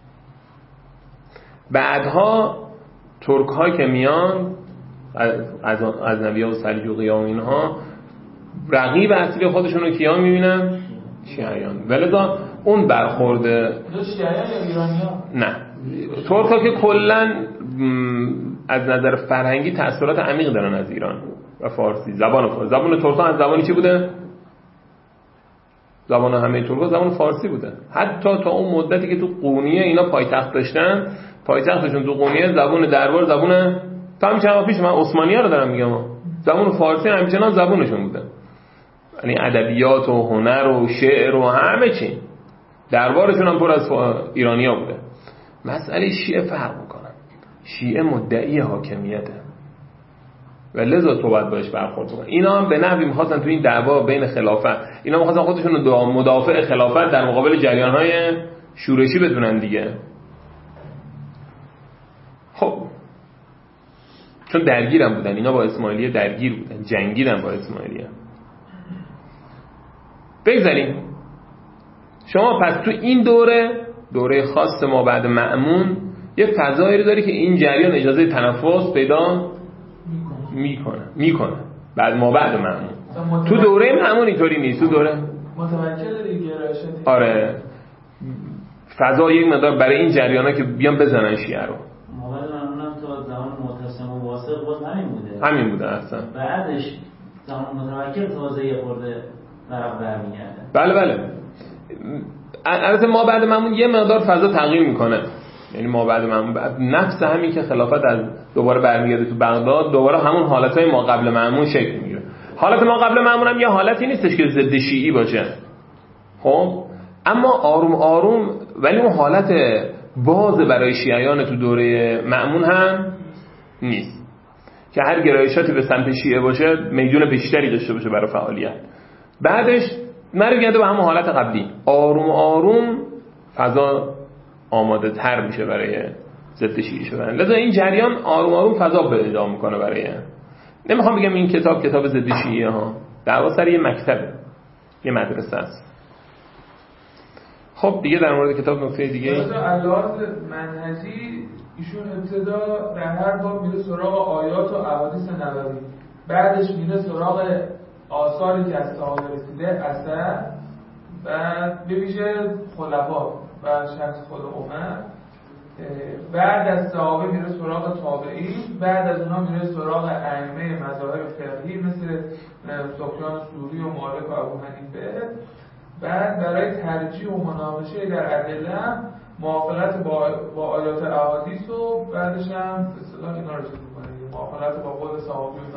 بعدها ترک ها که میان از نبیه و سلجوقی ها و اینها، رقیب اصلی خودشون رو کیا میبینن؟ شیعیان. ولذا اون برخورده شیعیان یا ایرانی ها؟ نه، ترک ها که کلن از نظر فرهنگی تأثیرات عمیق دارن از ایران و فارسی. زبان ترک ها از زبانی چی بوده؟ زبان همه ترک ها زبان فارسی بوده. حتی تا اون مدتی که تو قونیه اینا پایتخت داشتن، پایتختشون تو قونیه زبان دربار زبان تا همین چند پیش، من عثمانی ها رو دارم میگم، زبان فارسی همچنان زبانشون بوده. یعنی ادبیات و هنر و شعر و همه چی دربارشون هم پر از ایرانی ها بوده. مسئله شیعه فرق میکنن. شیعه مدعی حاکمیته و لذا تو باید باش برخورد کنن. اینا هم به نحوی میخواستن تو این دعوا بین خلافت، اینا میخواستن خودشون رو مدافع خلافت در مقابل جریان‌های شورشی بدونن دیگه. خب چون درگیرم بودن اینا، با اسماعیلیه درگیر بودن، جنگیدن با اسماعیلیه. بگذاریم شما پس تو این دوره خاص ما بعد مأمون یه فضایی رو داری که این جریان اجازه تنفس پیدا میکنه بعد مأمون. تو دوره مأمون اینطوری نیست. تو دوره متوکل دیگه آره فضا یک مقدار برای این جریانا که بیان بزنن شیعه رو. موقع مأمونم تا زمان معتصم و واثق باز همین بوده اصلا. بعدش زمان متوکل تازه یه خورده طرف برمیگرده. بله البته ما بعد مأمون یه مقدار فضا تغییر میکنه. یعنی ما بعد مأمون نفس همین که خلافت از دوباره برمیگرده تو بغداد، دوباره همون حالتهای ما قبل مأمون شکل میگیره. حالت ما قبل مأمون هم یه حالتی نیستش که ضد شیعی باشه، خب اما آروم آروم، ولی اون حالت باز برای شیعیان تو دوره مأمون هم نیست که هر گرایشاتی به سمت شیعه باشه میدون بیشتری داشته باشه برای فعالیت. بعدش مرگرده به همون حالت قبلی، آروم آروم فضا آماده تر میشه برای ضد شیعی شدن. لذا این جریان آروم آروم فضا پیدا میکنه برای، نمیخوام بگم این کتاب ضد شیعه ها، در واقع یه مکتبه، یه مدرسه است. خب دیگه در مورد کتاب نکته دیگه علاوه منهجی ایشون ابتدا در هر باب میره سراغ آیات و احادیث نبوی، بعدش میره سراغ آثاری که از صحابه رسیده، اثر، بعد به ویژه خلفا و شخص خود عمر، بعد از صحابه میره سراغ تابعین، بعد از اونها میره سراغ ائمه مذاهب فقهی مثل سفیان ثوری و مالک و ابو حنیفه. بعد برای ترجیح و مناقشه در ادله موافقت با آیات احادیث و بعدش هم به اصطلاح اینا رو چیز می‌کنه، موافقت با قول صحابی و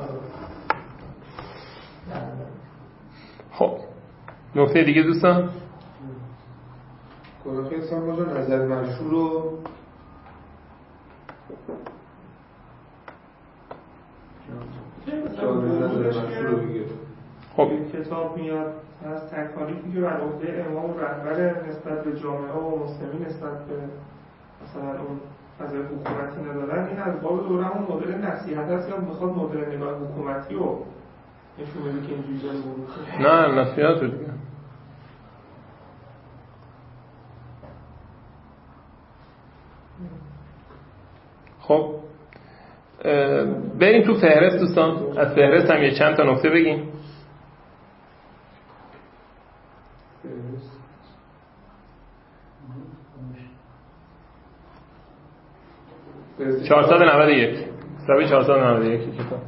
خب نکته دیگه دوستان؟ خلاصه اصلا ما نظر مشهور رو خب کتاب میاد از تکالیفی که بر عهده امام و رهبر نسبت به جامعه و مسلمین نسبت به مثلا اون فضای حکومتی ندارن، این از باب دورمون مدل نصیحت است یا میخواد مدل نگاه حکومتی رو نشون بده که اینجوری داره بود؟ نه نصیحت رو دیگه. خب بریم تو فهرست دوستان. از فهرست هم یه چند تا نکته بگیم. 491 صفحه 491 کتاب.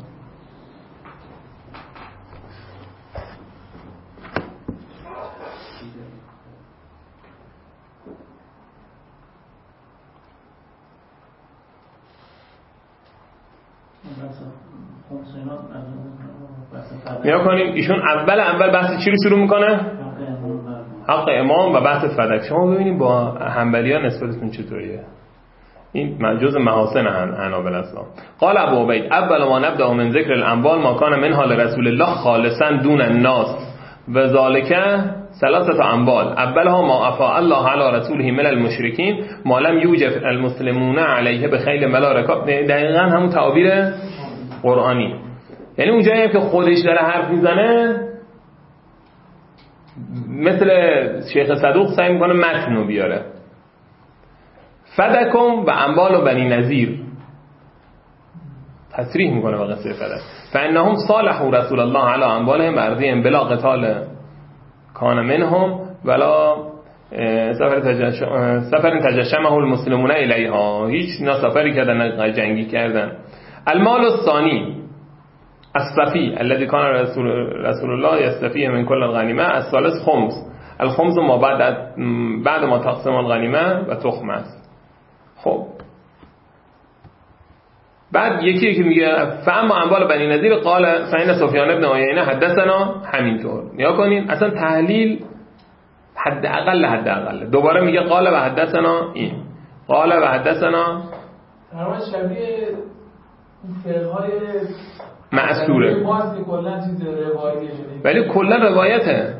نیا کنیم ایشون اول بحث چی رو شروع میکنه؟ حق امام و بحث فدک. شما ببینید با حنبلی‌ها نسبتتون چطوریه. این جزء محاسن حنابلة است. قال ابو عبید اول ما نبدا من ذکر الاموال ما كان منها لرسول الله خالصا دون الناس و ذلك ثلاثه اموال اولها ما افاء الله على رسوله من المشركين ما لم يوجب المسلمون عليه بخیل ملا رکاب. دقیقاً همون تعابیر قرآنی. یعنی اونجایی که خودش داره حرف میزنه مثل شیخ صدوق سعی میکنه متن رو بیاره. فدکم و اموال و بنی نذیر تصریح میکنه با قصه فدک. فانهم صالحوا رسول الله علی اموالهم ارضیهم بلا قتال کان منهم ولا سفر تجشمه المسلمون الیها، هیچ سفری کردن جنگی کردن. المال الثانی الصفی الذي كان رسول الله يستفيه من كل الغنیمه. الثالث خمس. الخمس ما بعد ما تقسم الغنیمه و تخم است. خب بعد یکی میگه فاما اموال بنی نذیر قال فإن سفیان ابن عیینه حدثنا، همینطور نیا کنین اصلا تحلیل حد اقل دوباره میگه قال و حدثنا، این قال و حدثنا همه شبیه فقهای معصوره ماست کلا چیز رواییه، ولی کلا روایته.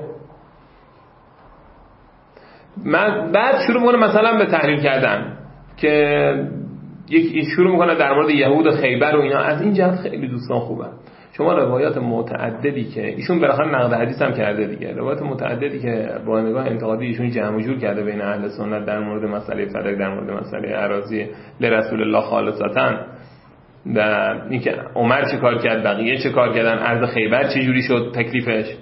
من بعد شروع میکنه مثلا به تحلیل کردن که یک شروع میکنه در مورد یهود خیبر و اینا. از این جهت خیلی دوستان خوبه شما روایات متعددی که ایشون بالاخره نقد حدیث هم کرده دیگه، روایات متعددی که با نگاه انتقادی ایشون جمع و جور کرده بین اهل سنت در مورد مسئله فدک، در مورد مسئله اراضی لرسول الله خالصتا، و اینکه عمر چه کار کرد، بقیه چه کار کردن، ارض خیبر چه جوری شد تکلیفش.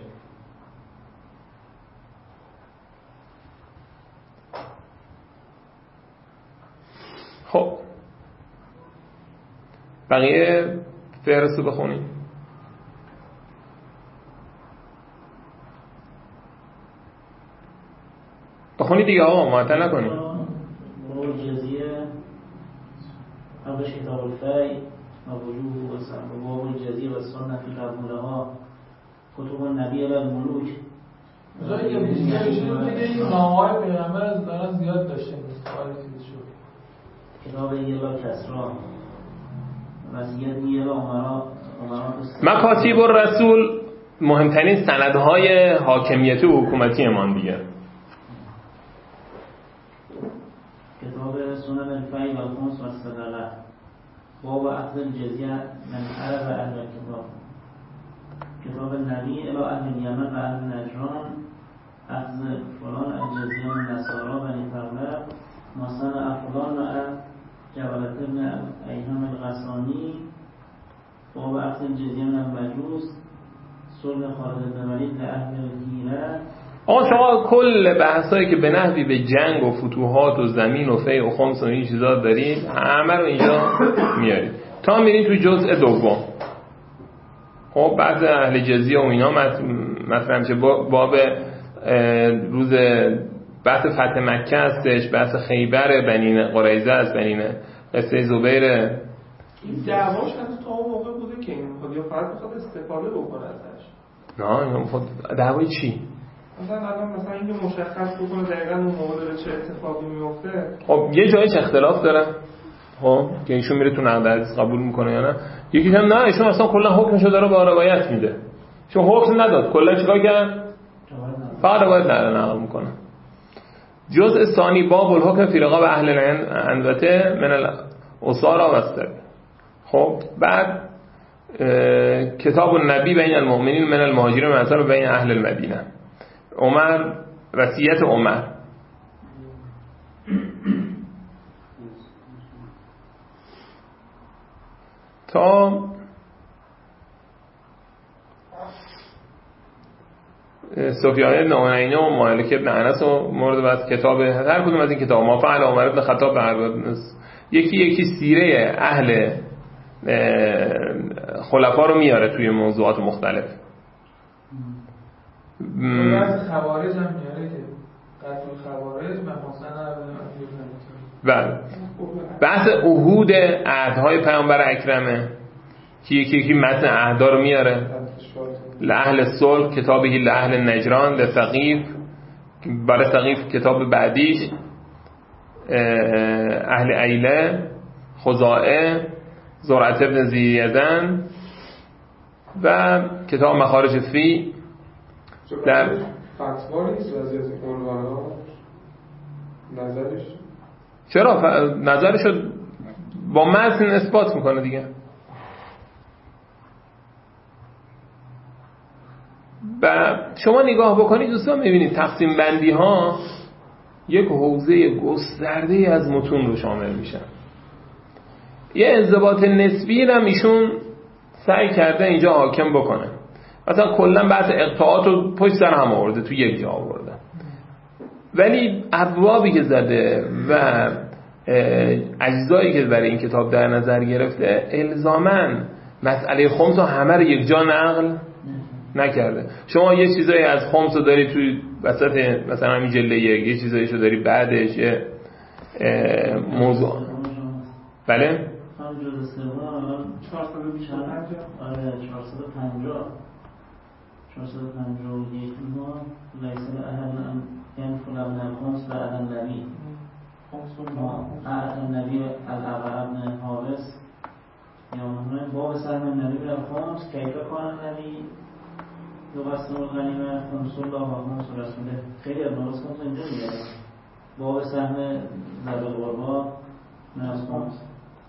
خب بقیه فهرستو بخونیم. بخونی دیگه آقا، معطل نکنی. مرور جزیه قبلش کتاب الفی و وجوه و باب الجزیه و سنت قبوله ها کتب النبی و الملوک. جایی که بیشترشون دیگه این نامه‌های پیغمبر دارن زیاد داشته مثل چیز شد. کتاب یلا کسرا وصیت یلا امرا مکاتیب الرسول مهمترین سندهای حاکمیتی و حکومتی امان دیگه. کتاب سنن الفی و الخمس و الصدقه باب اخذ الجزیه من عرب اهل کتاب. کتاب نبی الی اهل یمن و اهل نجران اخذ فلان الجزیه من نصارا بنی فغلب مصنع افلان و جبلت ابن ایهم الغسانی باب اخذ الجزیه من المجوس صلح خالد بن ولید لأهل الحیره. آقا شما کل بحثایی که به نحوی به جنگ و فتوحات و زمین و فیع و خمس و این چیزا دارید همه رو اینجا میارید تا میرید تو جزء دوم. خب بعض اهل جزیه و اینا مطرح میشه. باب روز بحث فتح مکه هستش، بحث خیبر، بنی قریظه است، بنی قصه زبیر. این دعواش هنوز تا اون موقع بوده که این میخواد یا فقط میخواد استفاده بکنه ازش؟ نه اینا میخواد دعوای چی؟ مثلا اینکه مشخص بکنه دقیقاً اون موقع داره چه اتفاقی میفته. خب یه جایش اختلاف داره، خب که ایشون میره تو نقد حدیث قبول میکنه یا نه. یکی هم نه ایشون اصلا کلا حکمشو داره با روایت میده، چون حکم نداد کلا چیکار کرد؟ فقط روایت نقل میکنه. جزء ثانی باب الحکم فی رقاب اهل العنبته من الاسارا و السبی. خب بعد کتاب النبی بین المؤمنین من المهاجرین و الانصار بین اهل المدینه. عمر، وصیت عمر. تا سفیان بن عیینه و مالک بن انس و مورد بعد کتاب هر کدوم از این کتاب ما فعل عمر بن خطاب به یکی سیره اهل خلفا رو میاره توی موضوعات مختلف. بعض خوارج هم میاره که قتل خوارج و مثلا بله بحث عهود عهدهای پیامبر اکرمه که یکی متن عهدا رو میاره. لأهل صلح کتابی لأهل نجران لثقیف، برای ثقیف کتاب بعدیش اهل ایله، خزاعه، زرعت ابن زیدن و کتاب مخارج فی. در فتوا نیست از این عنوان‌ها نظرش چرا نظرشو با متن اثبات میکنه دیگه. و شما نگاه بکنید دوستان میبینید تقسیم بندی ها یک حوزه گسترده از متون رو شامل میشن. یه انضباط نسبی هم ایشون سعی کرده اینجا حاکم بکنه. مثلا کلا بحث اقطاعات رو پشت سر هم آورده، تو یک جا آورده، ولی ابوابی که زده و اجزایی که برای این کتاب در نظر گرفته الزاماً مسئله خمس رو همه رو یک جا نقل نکرده. شما یه چیزایی از خمس رو داری توی وسط مثلا همین جلد یک، یه چیزایشو داری بعدش، یه موضوع. بله؟ جزء سوم 425 آره 451 ما لیس الاهل ان ينفل من الخمس بعد النبی بعد النبی الاربعه ابن حارس یا باب سهم النبی در خمس کیف کان النبی دو قسم الغنیمه خمس الله و خمس رسوله. خیلی از نوازه خمس اینجا میگه باب سهم ضرب القربا من از خمس.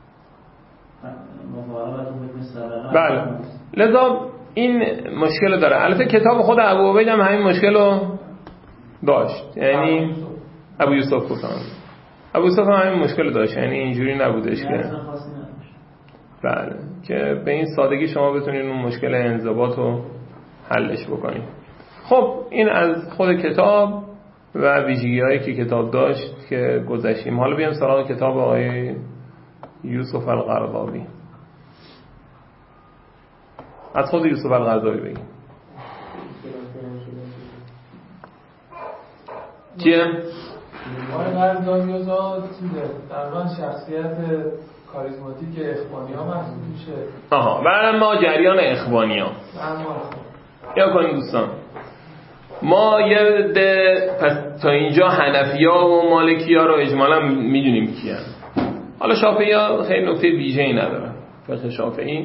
بله، لذا این مشکل داره. البته کتاب خود ابو عبید هم همین مشکل رو داشت، یعنی ابو یوسف هم همین مشکل رو داشت، یعنی اینجوری نبودش که بله که به این سادگی شما بتونید اون مشکل انضباط رو حلش بکنید. خب این از خود کتاب و ویژگی هایی که کتاب داشت که گذشتیم. حالا بیام سراغ کتاب آقای یوسف القرضاوی. از خود یوسف القرضاوی بگیم. چیه؟ آقای قرضاوی چیزه تقریبا شخصیت کاریزماتیک اخوانی ها محسوب میشه. برای ما جریان اخوانی ها یا کنیم دوستان، ما یه پس تا اینجا حنفی ها و مالکی ها رو اجمالا میدونیم کیه. حالا شافعی ها خیلی نکته ویژه‌ای ندارن. فقه شافعی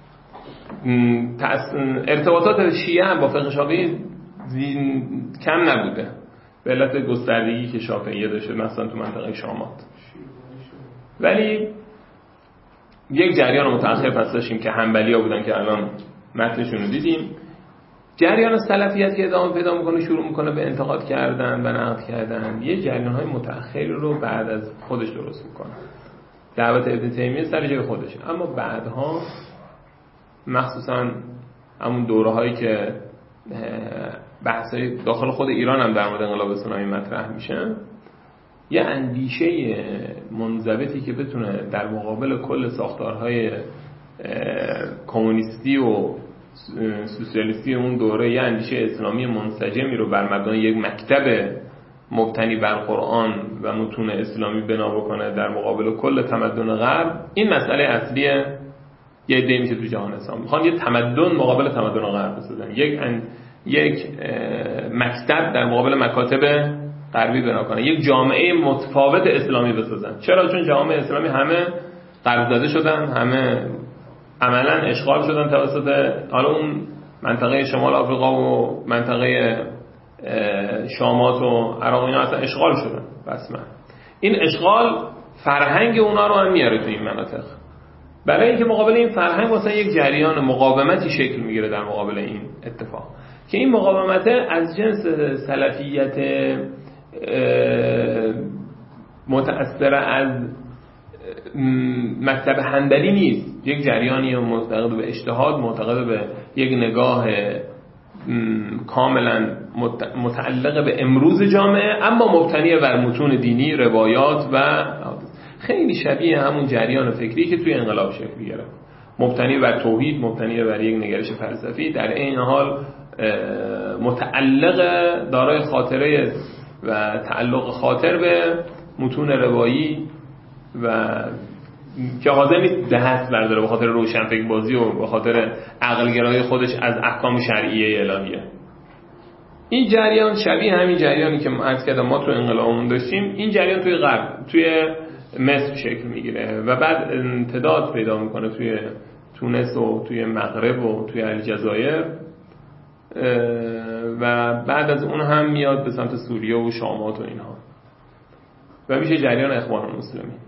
ارتباطات شیعه هم با فقه شافعی کم نبوده به علت گستردگی که شافعی داشته مثلا تو منطقه شامات. ولی یک جریان متأخر پس داشتیم که حنبلی‌ها بودن که الان متنشون رو دیدیم. جریان سلفیت که ادامه پیدا میکنه شروع میکنه به انتقاد کردن و نقد کردن. یه جریان‌های متأخر رو بعد از خودش درست میکنه. دعوت ابن تیمیه سر جای خودشه، اما بعدها مخصوصا همون دوره‌هایی که بحث‌های داخل خود ایران هم در مورد انقلاب اسلامی مطرح میشن، یه اندیشه منضبطی که بتونه در مقابل کل ساختارهای کمونیستی و سوسیالیستی اون دوره یه اندیشه اسلامی منسجمی رو بر مبنای یک مکتب مبتنی بر قرآن و متون اسلامی بنا بکنه در مقابل کل تمدن غرب. این مسئله اصلیه. یه ایده میشه تو جهان اسلام میخوان یه تمدن مقابل تمدن غرب بسازن، یک مکتب در مقابل مکاتب غربی بنا کنن، یک جامعه متفاوت اسلامی بسازن. چرا؟ چون جامعه اسلامی همه غرب زده شدن، همه عملا اشغال شدن توسط حالا اون منطقه شمال آفریقا و منطقه شامات و عراق، اینا اصلا اشغال شدن رسما. این اشغال فرهنگ اونا رو هم میاره تو این مناطق. برای اینکه مقابل این فرهنگ مثلا یک جریان مقاومتی شکل میگیره در مقابل این اتفاق، که این مقاومت از جنس سلفیت متأثر از مکتب حنبلی نیست. یک جریانی معتقد به اجتهاد، معتقد به یک نگاه کاملا متعلق به امروز جامعه، اما مبتنی بر متون دینی، روایات و خیلی شبیه همون جریان فکری که توی انقلاب شکل گرفت، مبتنی بر توحید، مبتنی بر یک نگرش فلسفی، در این حال متعلق دارای خاطره و تعلق خاطر به متون روایی و که حاضر نیست دست برداره به خاطر روشنفکر بازی و به خاطر عقلگرایی خودش از احکام شرعیه الهیه. این جریان شبیه همین جریانی که عرض کردم ما تو انقلابمون داشتیم، این جریان توی غرب، توی مصر شکل میگیره و بعد امتداد پیدا میکنه توی تونس و توی مغرب و توی الجزایر و بعد از اون هم میاد به سمت سوریه و شامات و اینها و میشه جریان اخوان المسلمین.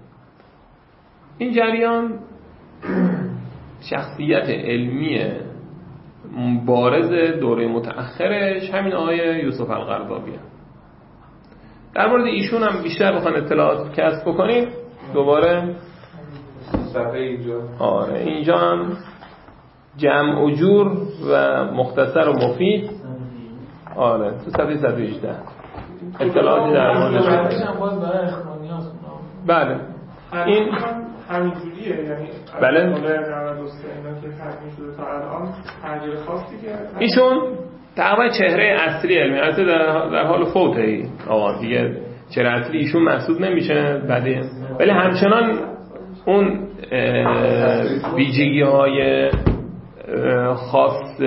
این جریان شخصیت علمی بارز دوره متأخرش همین آقای یوسف القرضاویه. در مورد ایشون هم بیشتر بخوان اطلاعات کسب بکنید دوباره صفحه اینجا. آره اینجا هم جمع و جور و مختصر و مفید. آره تو صفحه 118 اطلاعاتی در موردش بله این همینجوریه، یعنی بله 93 اینا که تکمیل شده تا الان تغییر خاصی که ایشون تقریبا چهره اصلی علمی البته در حال فوته ای آقا دیگه چهره اصلی ایشون محسوب نمیشه بعدی، ولی همچنان اون ویژگی‌های خاص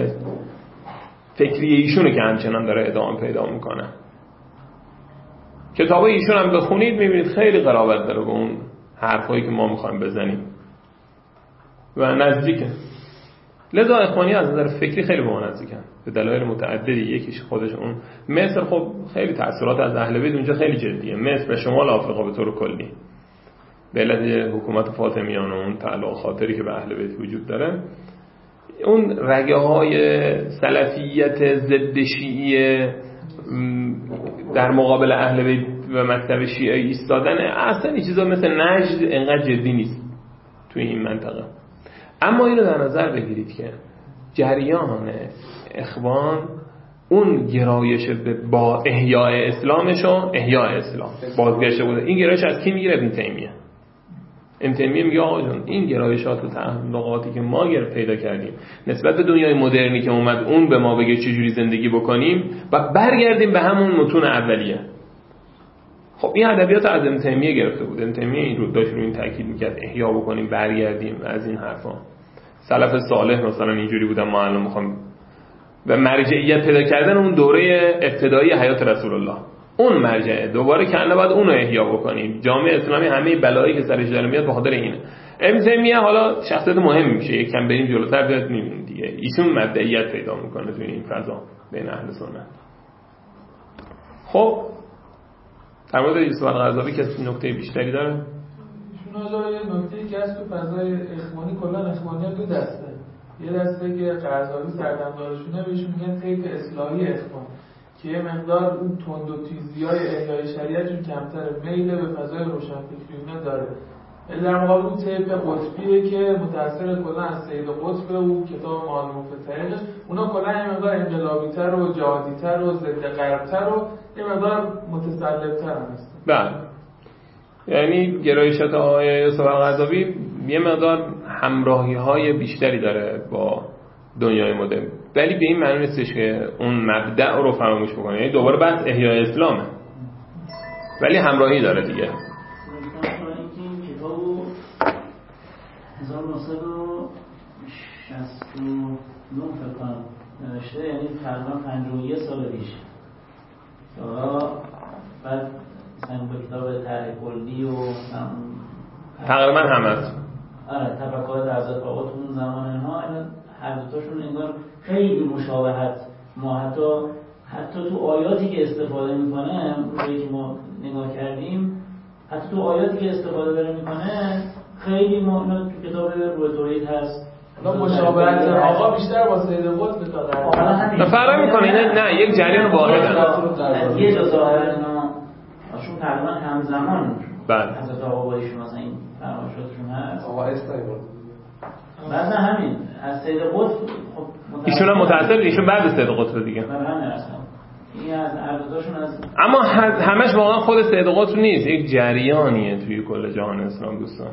فکری ایشونه که همچنان داره ادامه پیدا میکنه. کتابای ایشون هم بخونید میبینید خیلی قرابت داره به اون حرفایی که ما میخوایم بزنیم و نزدیکه. لذا اخوانی از نظر فکری خیلی به ما نزدیکن به دلایل متعددی. یکیش خودش اون مصر، خب خیلی تأثیرات از اهل بیت اونجا خیلی جدیه. مصر و شمال آفریقا به طور کلی به علت حکومت فاطمیان و اون تعلق خاطری که به اهل بیت وجود داره، اون رگه های سلفیت ضد شیعی در مقابل اهل بیت و مکتب شیعه ایستادن، اصلا این چیزا مثل نجد انقدر جدی نیست توی این منطقه. اما اینو در نظر بگیرید که جریان اخوان اون گرایش با احیاء اسلامشو احیاء اسلام بازگشته بوده. این گرایش از کی میگیره؟ ابن تیمیه. ابن تیمیه میگه آقا جون این گرایشات و تعلقاتی که ما پیدا کردیم نسبت به دنیای مدرنی که اومد اون به ما بگه چجوری زندگی بکنیم و برگردیم به همون متون اولیه. خب این ادبیات از ابن تیمیه گرفته بود. ابن تیمیه این رو داشت، رو این تاکید میکرد احیا بکنیم برگردیم از این حرفا. سلف صالح مثلا اینجوری بودن. ما الان میخوام و مرجعیت پیدا کردن اون دوره ابتدایی حیات رسول الله، اون مرجعه دوباره که الان باید اون رو احیا بکنیم. جامعه اسلامی همه بلایی که سرش داره میاد به خاطر اینه. ابن تیمیه حالا شخصیت مهمی میشه، یکم بریم جلوتر بیاد میبینیم دیگه ایشون مبدئیت پیدا میکنه توی این فضا بین اهل سنت. خب در مورد یوسف القرضاوی که نکته بیشتری داره، ایشون آجا یه نکته‌ای که از تو فضای اخوانی کلا اخوانی ها دو دسته. یه دسته که قرضاوی سردمدارشونه بهشون میگن طیف اصلاحی اخوان که یه مقدار اون تند و تیزی‌های احیای شریعتشون کمتره، میل به فضای روشنفکریونه داره. در مقابل اون طیف قطبیه که متأثر کلا از سید قطب و کتاب معلوم فتحش، اونا کلا یه مقدار انقلابی‌تر و جهادی‌تر و ضد غرب‌تر و یه مقدار متسلب‌تر هستن. بله، یعنی گرایشات آقای یوسف القرضاوی یه مقدار همراهی‌های بیشتری داره با دنیای مدرن، ولی به این معنی نیستش که اون مبدأ رو فراموش بکنه. یعنی دوباره بحث احیای اسلامه ولی همراهی داره دیگه. این کتابو 1969 فکر کنم نوشته، یعنی تقریبا 51 سال پیش. بعد مثلا با کتاب طرح کلی و تقریبا همه است. آره تفکرات حضرت آقا تو اون زمان ها هر دوتاشون انگار خیلی مشابهت، ما حتی تو آیاتی که استفاده میکنه، روی که ما نگاه کردیم، حتی تو آیاتی که استفاده داره میکنه خیلی ما اینا تو کتاب روی توحید هست. مشابهت آقا بیشتر با سید قطب تا غرب فرق میکنه. نه یک جریان واحده. یه جا ظاهرا اینا شون تقریبا همزمان بله حضرت آقا با ایشون مثلا این فرمایشاتشون هست. آقا استایبر بعد همین از سید قطب خب ایشون هم متأثر، ایشون بعد سید قطب دیگه. همین اصلا این از هر دوتاشون از اما همش واقعا خود سید قطب نیست، یک جریانیه توی کل جهان اسلام دوستان.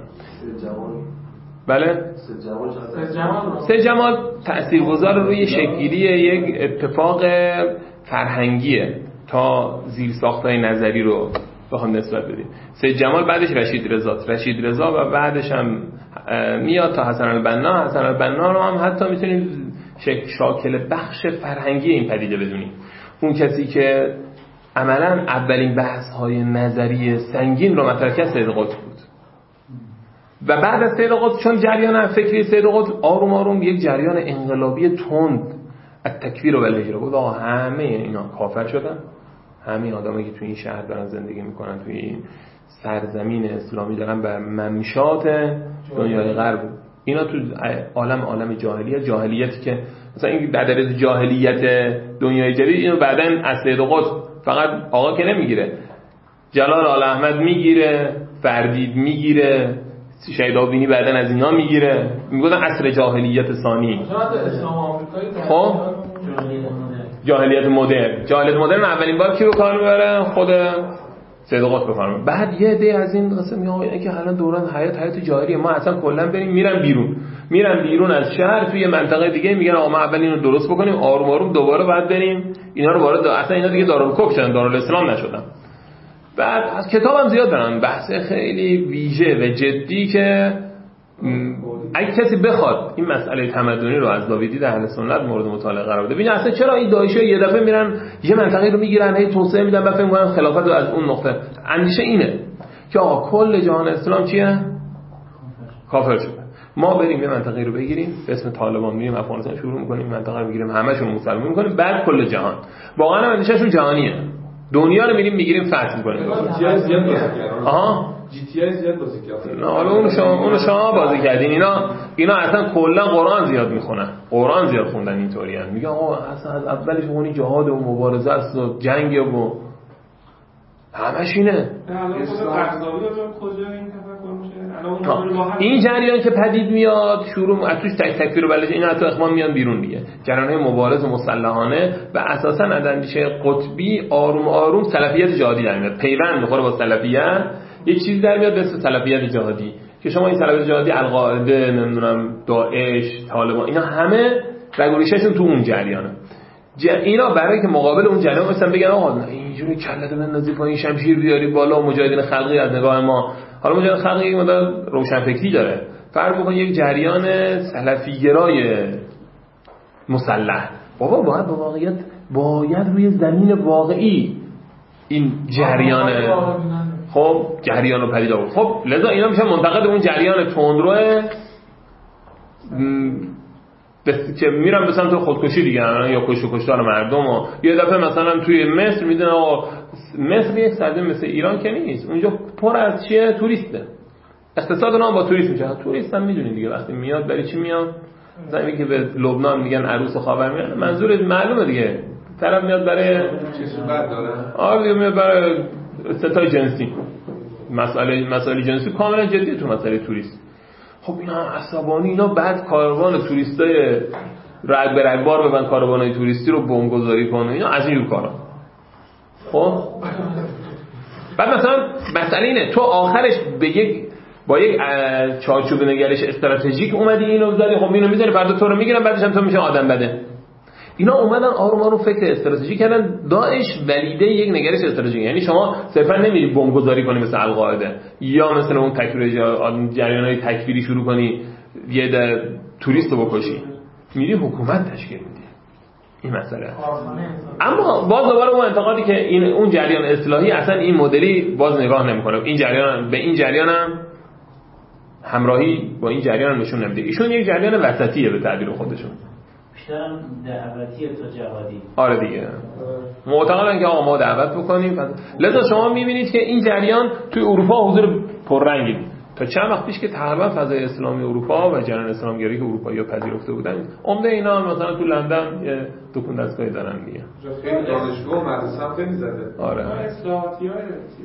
بله سید جمال تاثیرگذار روی شکل‌گیری یک اتفاق فرهنگیه تا زیرساخت‌های نظری رو بخوام نسبت بدیم. سید جمال بعدش رشید رضا و بعدش هم میاد تا حسن البنا. حسن البنا رو هم حتی میتونیم شاکل بخش فرهنگی این پدیده بدونیم. اون کسی که عملاً اولین بحث‌های نظری سنگین رو مطرح کرد سید قطب بود. و بعد از سید قطب چون جریان فکری سید قطب آروم آروم یک جریان انقلابی تند از تکفیر و بلهجه بود. آقا همه اینا کافر شدن، همه آدمایی که توی این شهر دارن زندگی میکنن، توی این سرزمین اسلامی دارن بر ممشات دنیای غرب، اینا تو عالم جاهلیتی که مثلا این در جاهلیت دنیای جدید اینو بعداً از سید قطب فقط آقا که نمیگیره، جلال آل احمد میگیره، فردید میگیره، شیدابینی بعداً از اینا میگیره، میگن عصر جاهلیت ثانی. خب جاهلیت مدرن اولین بار کی رو کار میبره؟ خود سید قطب رو کار میبره. بعد یه عده از این قسم میگن که الان دوران حیات جاهلیه، ما اصلا کلا بریم میرن بیرون از شهر توی منطقه دیگه، میگن آقا ما اول اینو درست بکنیم، آروم آروم دوباره بعد بریم اینا رو وارد، اصلا اینا دیگه دارالکفر شدن، دارالاسلام نشدن. بعد از کتابم زیاد دارن بحث خیلی ویژه و جدی که اگه کسی بخواد این مسئله تمدنی رو از داویدی در اهل سنت مورد مطالعه قرار بده، ببین اصلا چرا این داعشی یه دفعه میرن یه منطقه رو میگیرن، هی توسعه میدن، بعد فکر می‌کنن خلافت رو از اون نقطه. اندیشه اینه که آقا کل جهان اسلام چیه؟ کافر شده. ما بریم یه منطقه رو بگیریم به اسم طالبان، میریم افغانستان شروع می‌کنیم منطقه رو میگیریم، همه‌شون مسلمان می‌کنیم، بعد کل جهان. واقعا اندیشه‌شون جهانیه. دنیا رو میریم فتح می‌کنیم. جی تی آی زیاد بازی کردن. نه حالا اون شما بازی کردین. اینا اصلا کلا قرآن زیاد میخونن، قرآن زیاد خوندن، اینطوریان میگن آقا اصلا از اولش اونی جهاد و مبارزه است و جنگ و همش اینه. این جریان که پدید میاد شروع از توش تکفیر و بلج، اینا حتی اخوان میان بیرون دیگه، جریان‌های مبارز و مسلحانه و اساسا از اندیشه قطبی آروم آروم سلفیت جهادی در میاد، پیوند میخوره با سلفیت، یک چیزی در میاد به اسم سلفیت جهادی که شما این سلفیت جهادی القاعده، نمیدونم داعش، طالبان، اینا همه رگوریششون تو اون جریانه. اینا برای که مقابل اون جریان مثلا بگن آقا اینجوری کلت بندازی پایین، شمشیر بیاری بالا، مجاهدین خلقی از نگاه ما، حالا مجاهد خلقی یک مدت روشنفکری داره، فرق بکن یک جریان سلفی گرای مسلح، بابا باید با واقعیت، باید روی زمین واقعی این جریان خب جریان رو پدید آورد. خب لذا اینا میشن منتقد اون جریان تندرو که میرن به سمت خودکشی دیگه، یا کشتار مردم و یه دفعه مثلا توی مصر میدونن آقا مصر یک سرزمین مثل ایران که نیست، اونجا پر از چیه؟ توریسته، اقتصاد اونها با توریسم میشه. توریست هم میدونید دیگه وقتی میاد برای چی میاد، مثلا که به لبنان میگن عروس خاورمیانه، منظور معلومه دیگه، طرف میاد برای چیزی بد داره، آره میاد برای ستای جنسی، مسائل جنسی کاملا جدیه تو مسئله توریست. خب اینا عصبانی، اینا بعد کاروان توریستای رگ به رگبار ببند، کاروانای توریستی رو بمبگذاری کنه، اینا از این کارا. خب بعد مثلا مسئله اینه تو آخرش با یک چارچوب نگرش استراتژیک اومدی اینو زدی، خب اینو میذاری فردا تو رو میگیرن، بعدش هم تو میشه آدم بده. اینا اومدن آروم آروم فکر استراتژی کردن. داعش ولیده یک نگرش استراتژیک، یعنی شما صرفا نمیری بمبگذاری کنی مثل القاعده یا مثل اون جریان‌های تکفیری شروع کنی یه ده توریست رو بکشی، میری حکومت تشکیل میدی. این مسئله. اما باز دوباره اون انتقادی که اون جریان اصلاحی اصلا این مدلی باز نگاه نمیکنه، این جریان به این جریان هم همراهی با این جریان نشون نمیده. ایشون یک جریان وسطیه به تعبیر خودشون، بیشتر دعوتیه تا جهادی. آره دیگه، معتقدن که آقا ما دعوت بکنیم. لذا شما میبینید که این جریان توی اروپا حضور پررنگی بود. تا چند وقت پیش که تقریبا فضای اسلامی اروپا و جریان اسلامگرایی که اروپایی‌ها پذیرفته بودن، عمده اینا مثلا تو لندن یه دکون دستگاهی دارن دیگه، خیلی دانشگاه و مدرسه هم خیلی زده. آره اصلاحاتی‌های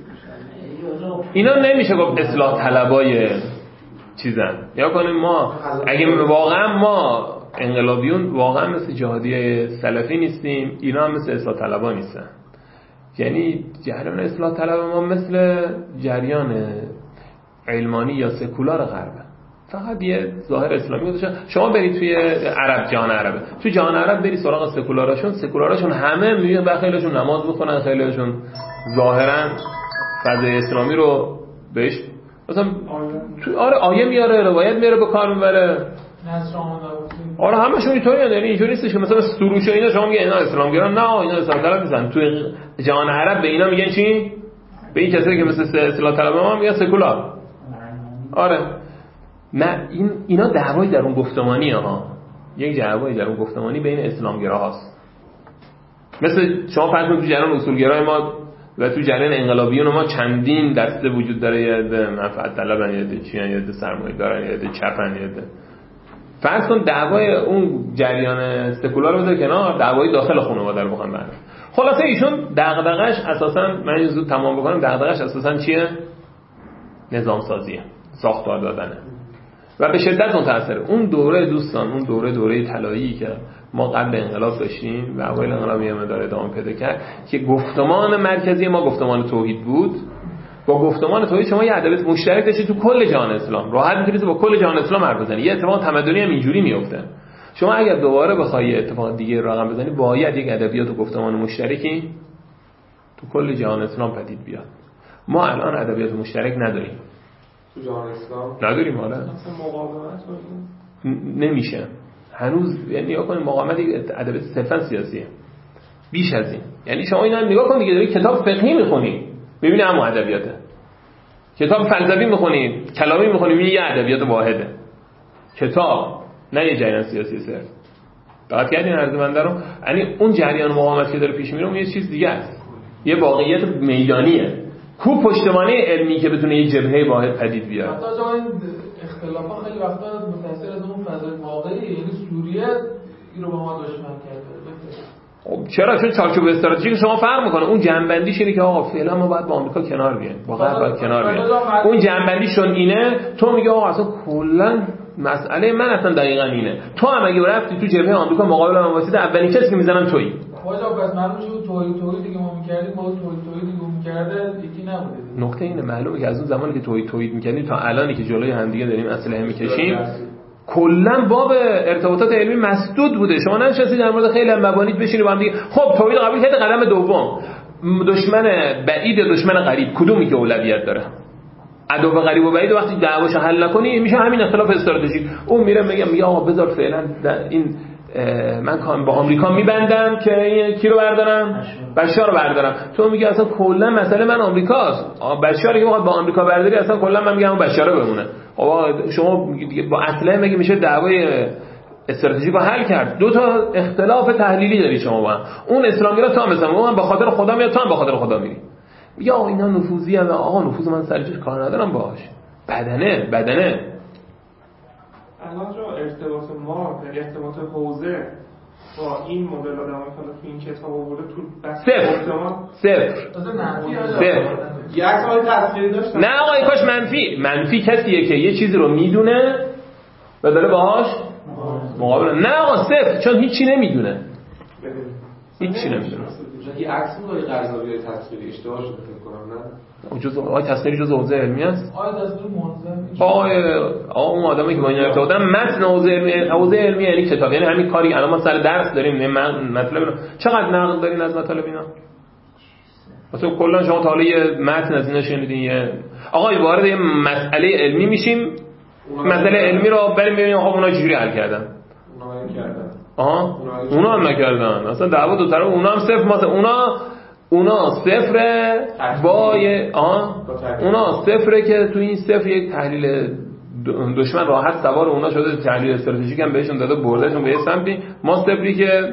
اینا نمیشه گفت اصلاح طلبای چیزن. یا کنیم ما اگه واقعا ما انقلابیون واقعا مثل جهادی سلفی نیستیم، اینا هم مثل اصلاح طلبا نیستن. یعنی جریان اصلاح طلب ما مثل جریان علمانی یا سکولار غربه، فقط یه ظاهر اسلامی گذاشتن. شما برید توی عرب، جهان عربه، توی جهان عرب برید سراغ سکولاراشون همه میگن با خیلیشون نماز بخونن، خیلیشون ظاهرا فضای اسلامی رو بهش مثلا آره آیه میاره، روایت میاره، به کار میبره. آره همشون اینطوریه، یعنی اینجوری نیست که مثلا سروش و اینا شما میگن اینا اسلامگران، نه اینا اصلاح طلب نیستن. توی جهان عرب به اینا میگن چی؟ به این کسایی که مثل اصلاح طلب ما میگن سکولار. آره نه اینا دعوای درون گفتمانیه ها، یک دعوای درون گفتمانی بین اسلامگراهاست. مثل شما فرض کنید تو جریان اصولگرای ما و تو جریان انقلابیون ما چندین دسته وجود داره، یه عده منفعت طلبن، یه عده چیان، یه عده سرمایه‌دارن، یه عده چپن، یه عده فرض کن دعوای اون جریان سکولار رو بذار کنار، دعوای داخل خانواده رو بخوام برن. خلاصه ایشون دغدغش اساسا، من زود تمام بکنم، دغدغش اساسا چیه؟ نظام سازیه، ساختار دادنه و به شدت متأثره. اون دوره دوستان، اون دوره طلایی که ما قبل انقلاب داشتیم و اوایل انقلاب یه مقدار ادامه پیدا کرد که گفتمان مرکزی ما گفتمان توحید بود. با گفتمان توحید شما یه ادبیات مشترک داشتید تو کل جهان اسلام، راحت میتونید با کل جهان اسلام حرف بزنید. یه اتفاق تمدنی هم اینجوری میفته. شما اگر دوباره بخوای اتفاق دیگه رقم بزنی، باید یک ادبیات و گفتمان مشترکی تو کل جهان اسلام پدید بیاد. ما الان ادبیات مشترک نداریم تو جهان اسلام، نداریم. حالا مقاومت نمیشه هنوز. یعنی نگاه کنید، مقاومت ادبیات صرفا سیاسیه، بیش از این. یعنی شما اینا نگاه کنید، دارید کتاب فقهی میخونید ببینید اما ادبیاته، کتاب فلسفی میخونید، کلامی میخونید، یه ادبیات واحده، کتاب نه یه جریان سیاسی صرف. دقت کردین ارزمنده رو؟ یعنی اون جریان مقاومت که داره پیش میره اون یه چیز دیگه است، یه واقعیت میدانیه. کو پشتوانه علمی که بتونه یه جبهه واحد پدید بیاره. حتی جای این اختلافات خیلی وقتا متأثر از اون فضای واقعی، یعنی سوریه این رو با ما دشمن کرده. خب چرا؟ چون چارچوب استراتژیک شما فرق میکنه. اون جنبندیش اینه که آقا فعلا ما باید با آمریکا کنار بیایم، با غرب باید کنار بیایم. اون جنبندیشون اینه، تو میگه آقا اصلا کلا مسئله من اصلا دقیقاً اینه. تو هم اگه رفتی تو جبهه آمریکا مقابل من واسطه، اولین کسی که میزنن تویی. خواجه پس معلومه که توحیدی که ما می‌کردیم با توحیدی که می‌کرده یکی نبوده. نکته اینه، معلومه که از اون زمانی که توحید می‌کردیم تا الانی که جلوی همدیگه داریم اسلحه می‌کشیم، کلا باب ارتباطات علمی مسدود بوده. شما نشستید در مورد خیلی مبانی بشینید با هم دیگه. خب توحید قبول کرد، قدم دوم دشمن بعید یا دشمن قریب کدومی که اولویت داره؟ عدو قریب و بعید وقتی دعواشو حل نکنی میشه همین اختلاف استراتژیک. اون میگه آقا بذار فعلا این من با آمریکا میبندم که کی رو بردارم؟ بشار رو بردارم. تو میگه اصلا کلا مسئله من آمریکاست. بشاری که میخواد با آمریکا برداری، اصلا کلا من میگم اون بشار رو بمونه. آقا شما با اسلحه مگه میشه دعوای استراتژیک رو حل کرد؟ دو تا اختلاف تحلیلی داری شما با هم. اون اسلامی تا مثلا من به خاطر خدا میاد، تو هم به خاطر خدا میری. میگه آقا اینا نفوذی ان، آقا نفوذ من سرجش کار ندارم باهاش. بدنه الان جو ارتباط ما، یعنی ارتباط حوزه با این مدل آدمایی که تو این کتاب آورده تو بحث صفر. یک سال تصویری داشتن. نه آقا کاش منفی کسیه که یه چیزی رو میدونه و داره باهاش مقابله. نه آقا صفر، چون هیچی نمیدونه. یه عکس بود قرضاوی تصویری اشتباه شده فکر کنم. نه جزء تصویری جزء حوزه علمی است. تصویر منظم. اون آدمی که با این ارتباط دارن، متن حوزه علمی یعنی کتاب، یعنی همین کاری الان ما سر درس داریم. مطلب چقدر نقل دارین از مطالب اینا؟ مثلا کلا شما تا حالا یه متن از اینا شنیدین؟ یه آقای وارد یه مسئله علمی میشیم، مسئله علمی رو بریم ببینیم خب اونا چجوری حل کردن. اونا هم نکردن. اصلا دعوا دو طرف، اونا هم صفر، مثلا اونا صفره با اونا صفره که تو این صفر یک تحلیل دشمن راحت سوار اونا شده، تحلیل استراتژیک هم بهشون داده، بردهشون به یه سمتی. ما صفری که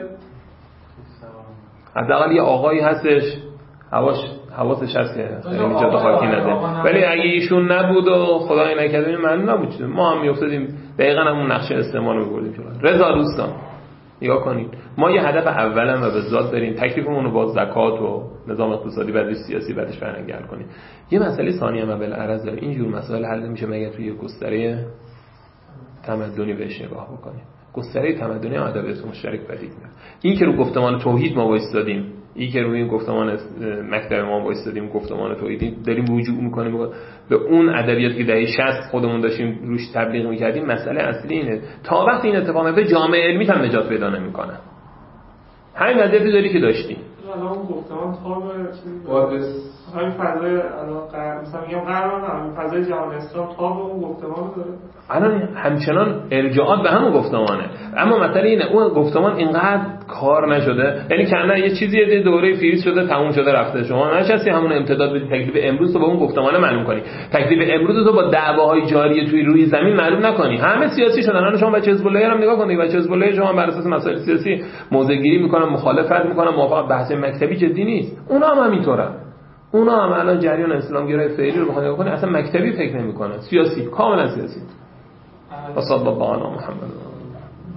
حداقل یه آقایی هستش حواسش هست که خیلی جاده خاکی نده، ولی اگه ایشون نبود و خدای نکرده معلوم نبود، ما هم میافتادیم دقیقاً همون نقشه استعمار رو می‌بردیم جلو. رضا دوستان نگاه کنید، ما یه هدف اولا و به ذات داریم، تکلیفمون رو با زکات و نظام اقتصادی بعدش سیاسی بعدش فرهنگی حل کنیم. یه مسئله ثانیه هم بالعرض داره، اینجور مسائل حل نمیشه مگر توی گستره تمدنی بهش نگاه بکنیم. گستره تمدنی هم ادبیات مشترک پدید میاد. این که رو گفتمان توحید ما وایسادیم، این که روی این گفتمان مکتب ما وایسادیم، گفتمان توحیدی داریم رجوع میکنیم به اون ادبیاتی که دهه 60 خودمون داشتیم روش تبلیغ میکردیم. مسئله اصلی اینه تا وقتی این اتفاق نیفته جامعه علمی هم نجات پیدا نمیکنه. همین وضعیتی داری که داشتی. الان گفتمان تا همین فضای الان مثلا میگم قرار فضای جهان اسلام تا به اون گفتمان داره. الان همچنان ارجاعات به همون گفتمانه، اما مثلا اینه اون گفتمان اینقدر کار نشده، یعنی کنه یه چیزی یه دوره فریز شده تموم شده رفته، شما نشستی همون امتداد بدی تکلیف امروز تو با اون گفتمان معلوم کنی، تکلیف امروز تو با دعواهای جاری توی روی زمین معلوم نکنی. همه سیاسی شدن. الان شما بچه حزب الله هم نگاه کنید، بچه حزب الله شما بر اساس مسائل سیاسی موضع گیری میکنن، مخالفت میکنن، موافق بحث مکتبی جدی نیست. اونا هم همینطورن. اونا هم الان جریان اسلامگرای فعلی رو بخواد نگاه کنه اصلا مکتبی فکر نمیکنه، سیاسی، کاملا سیاسی. و صلی الله علی محمد.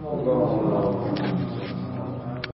الله.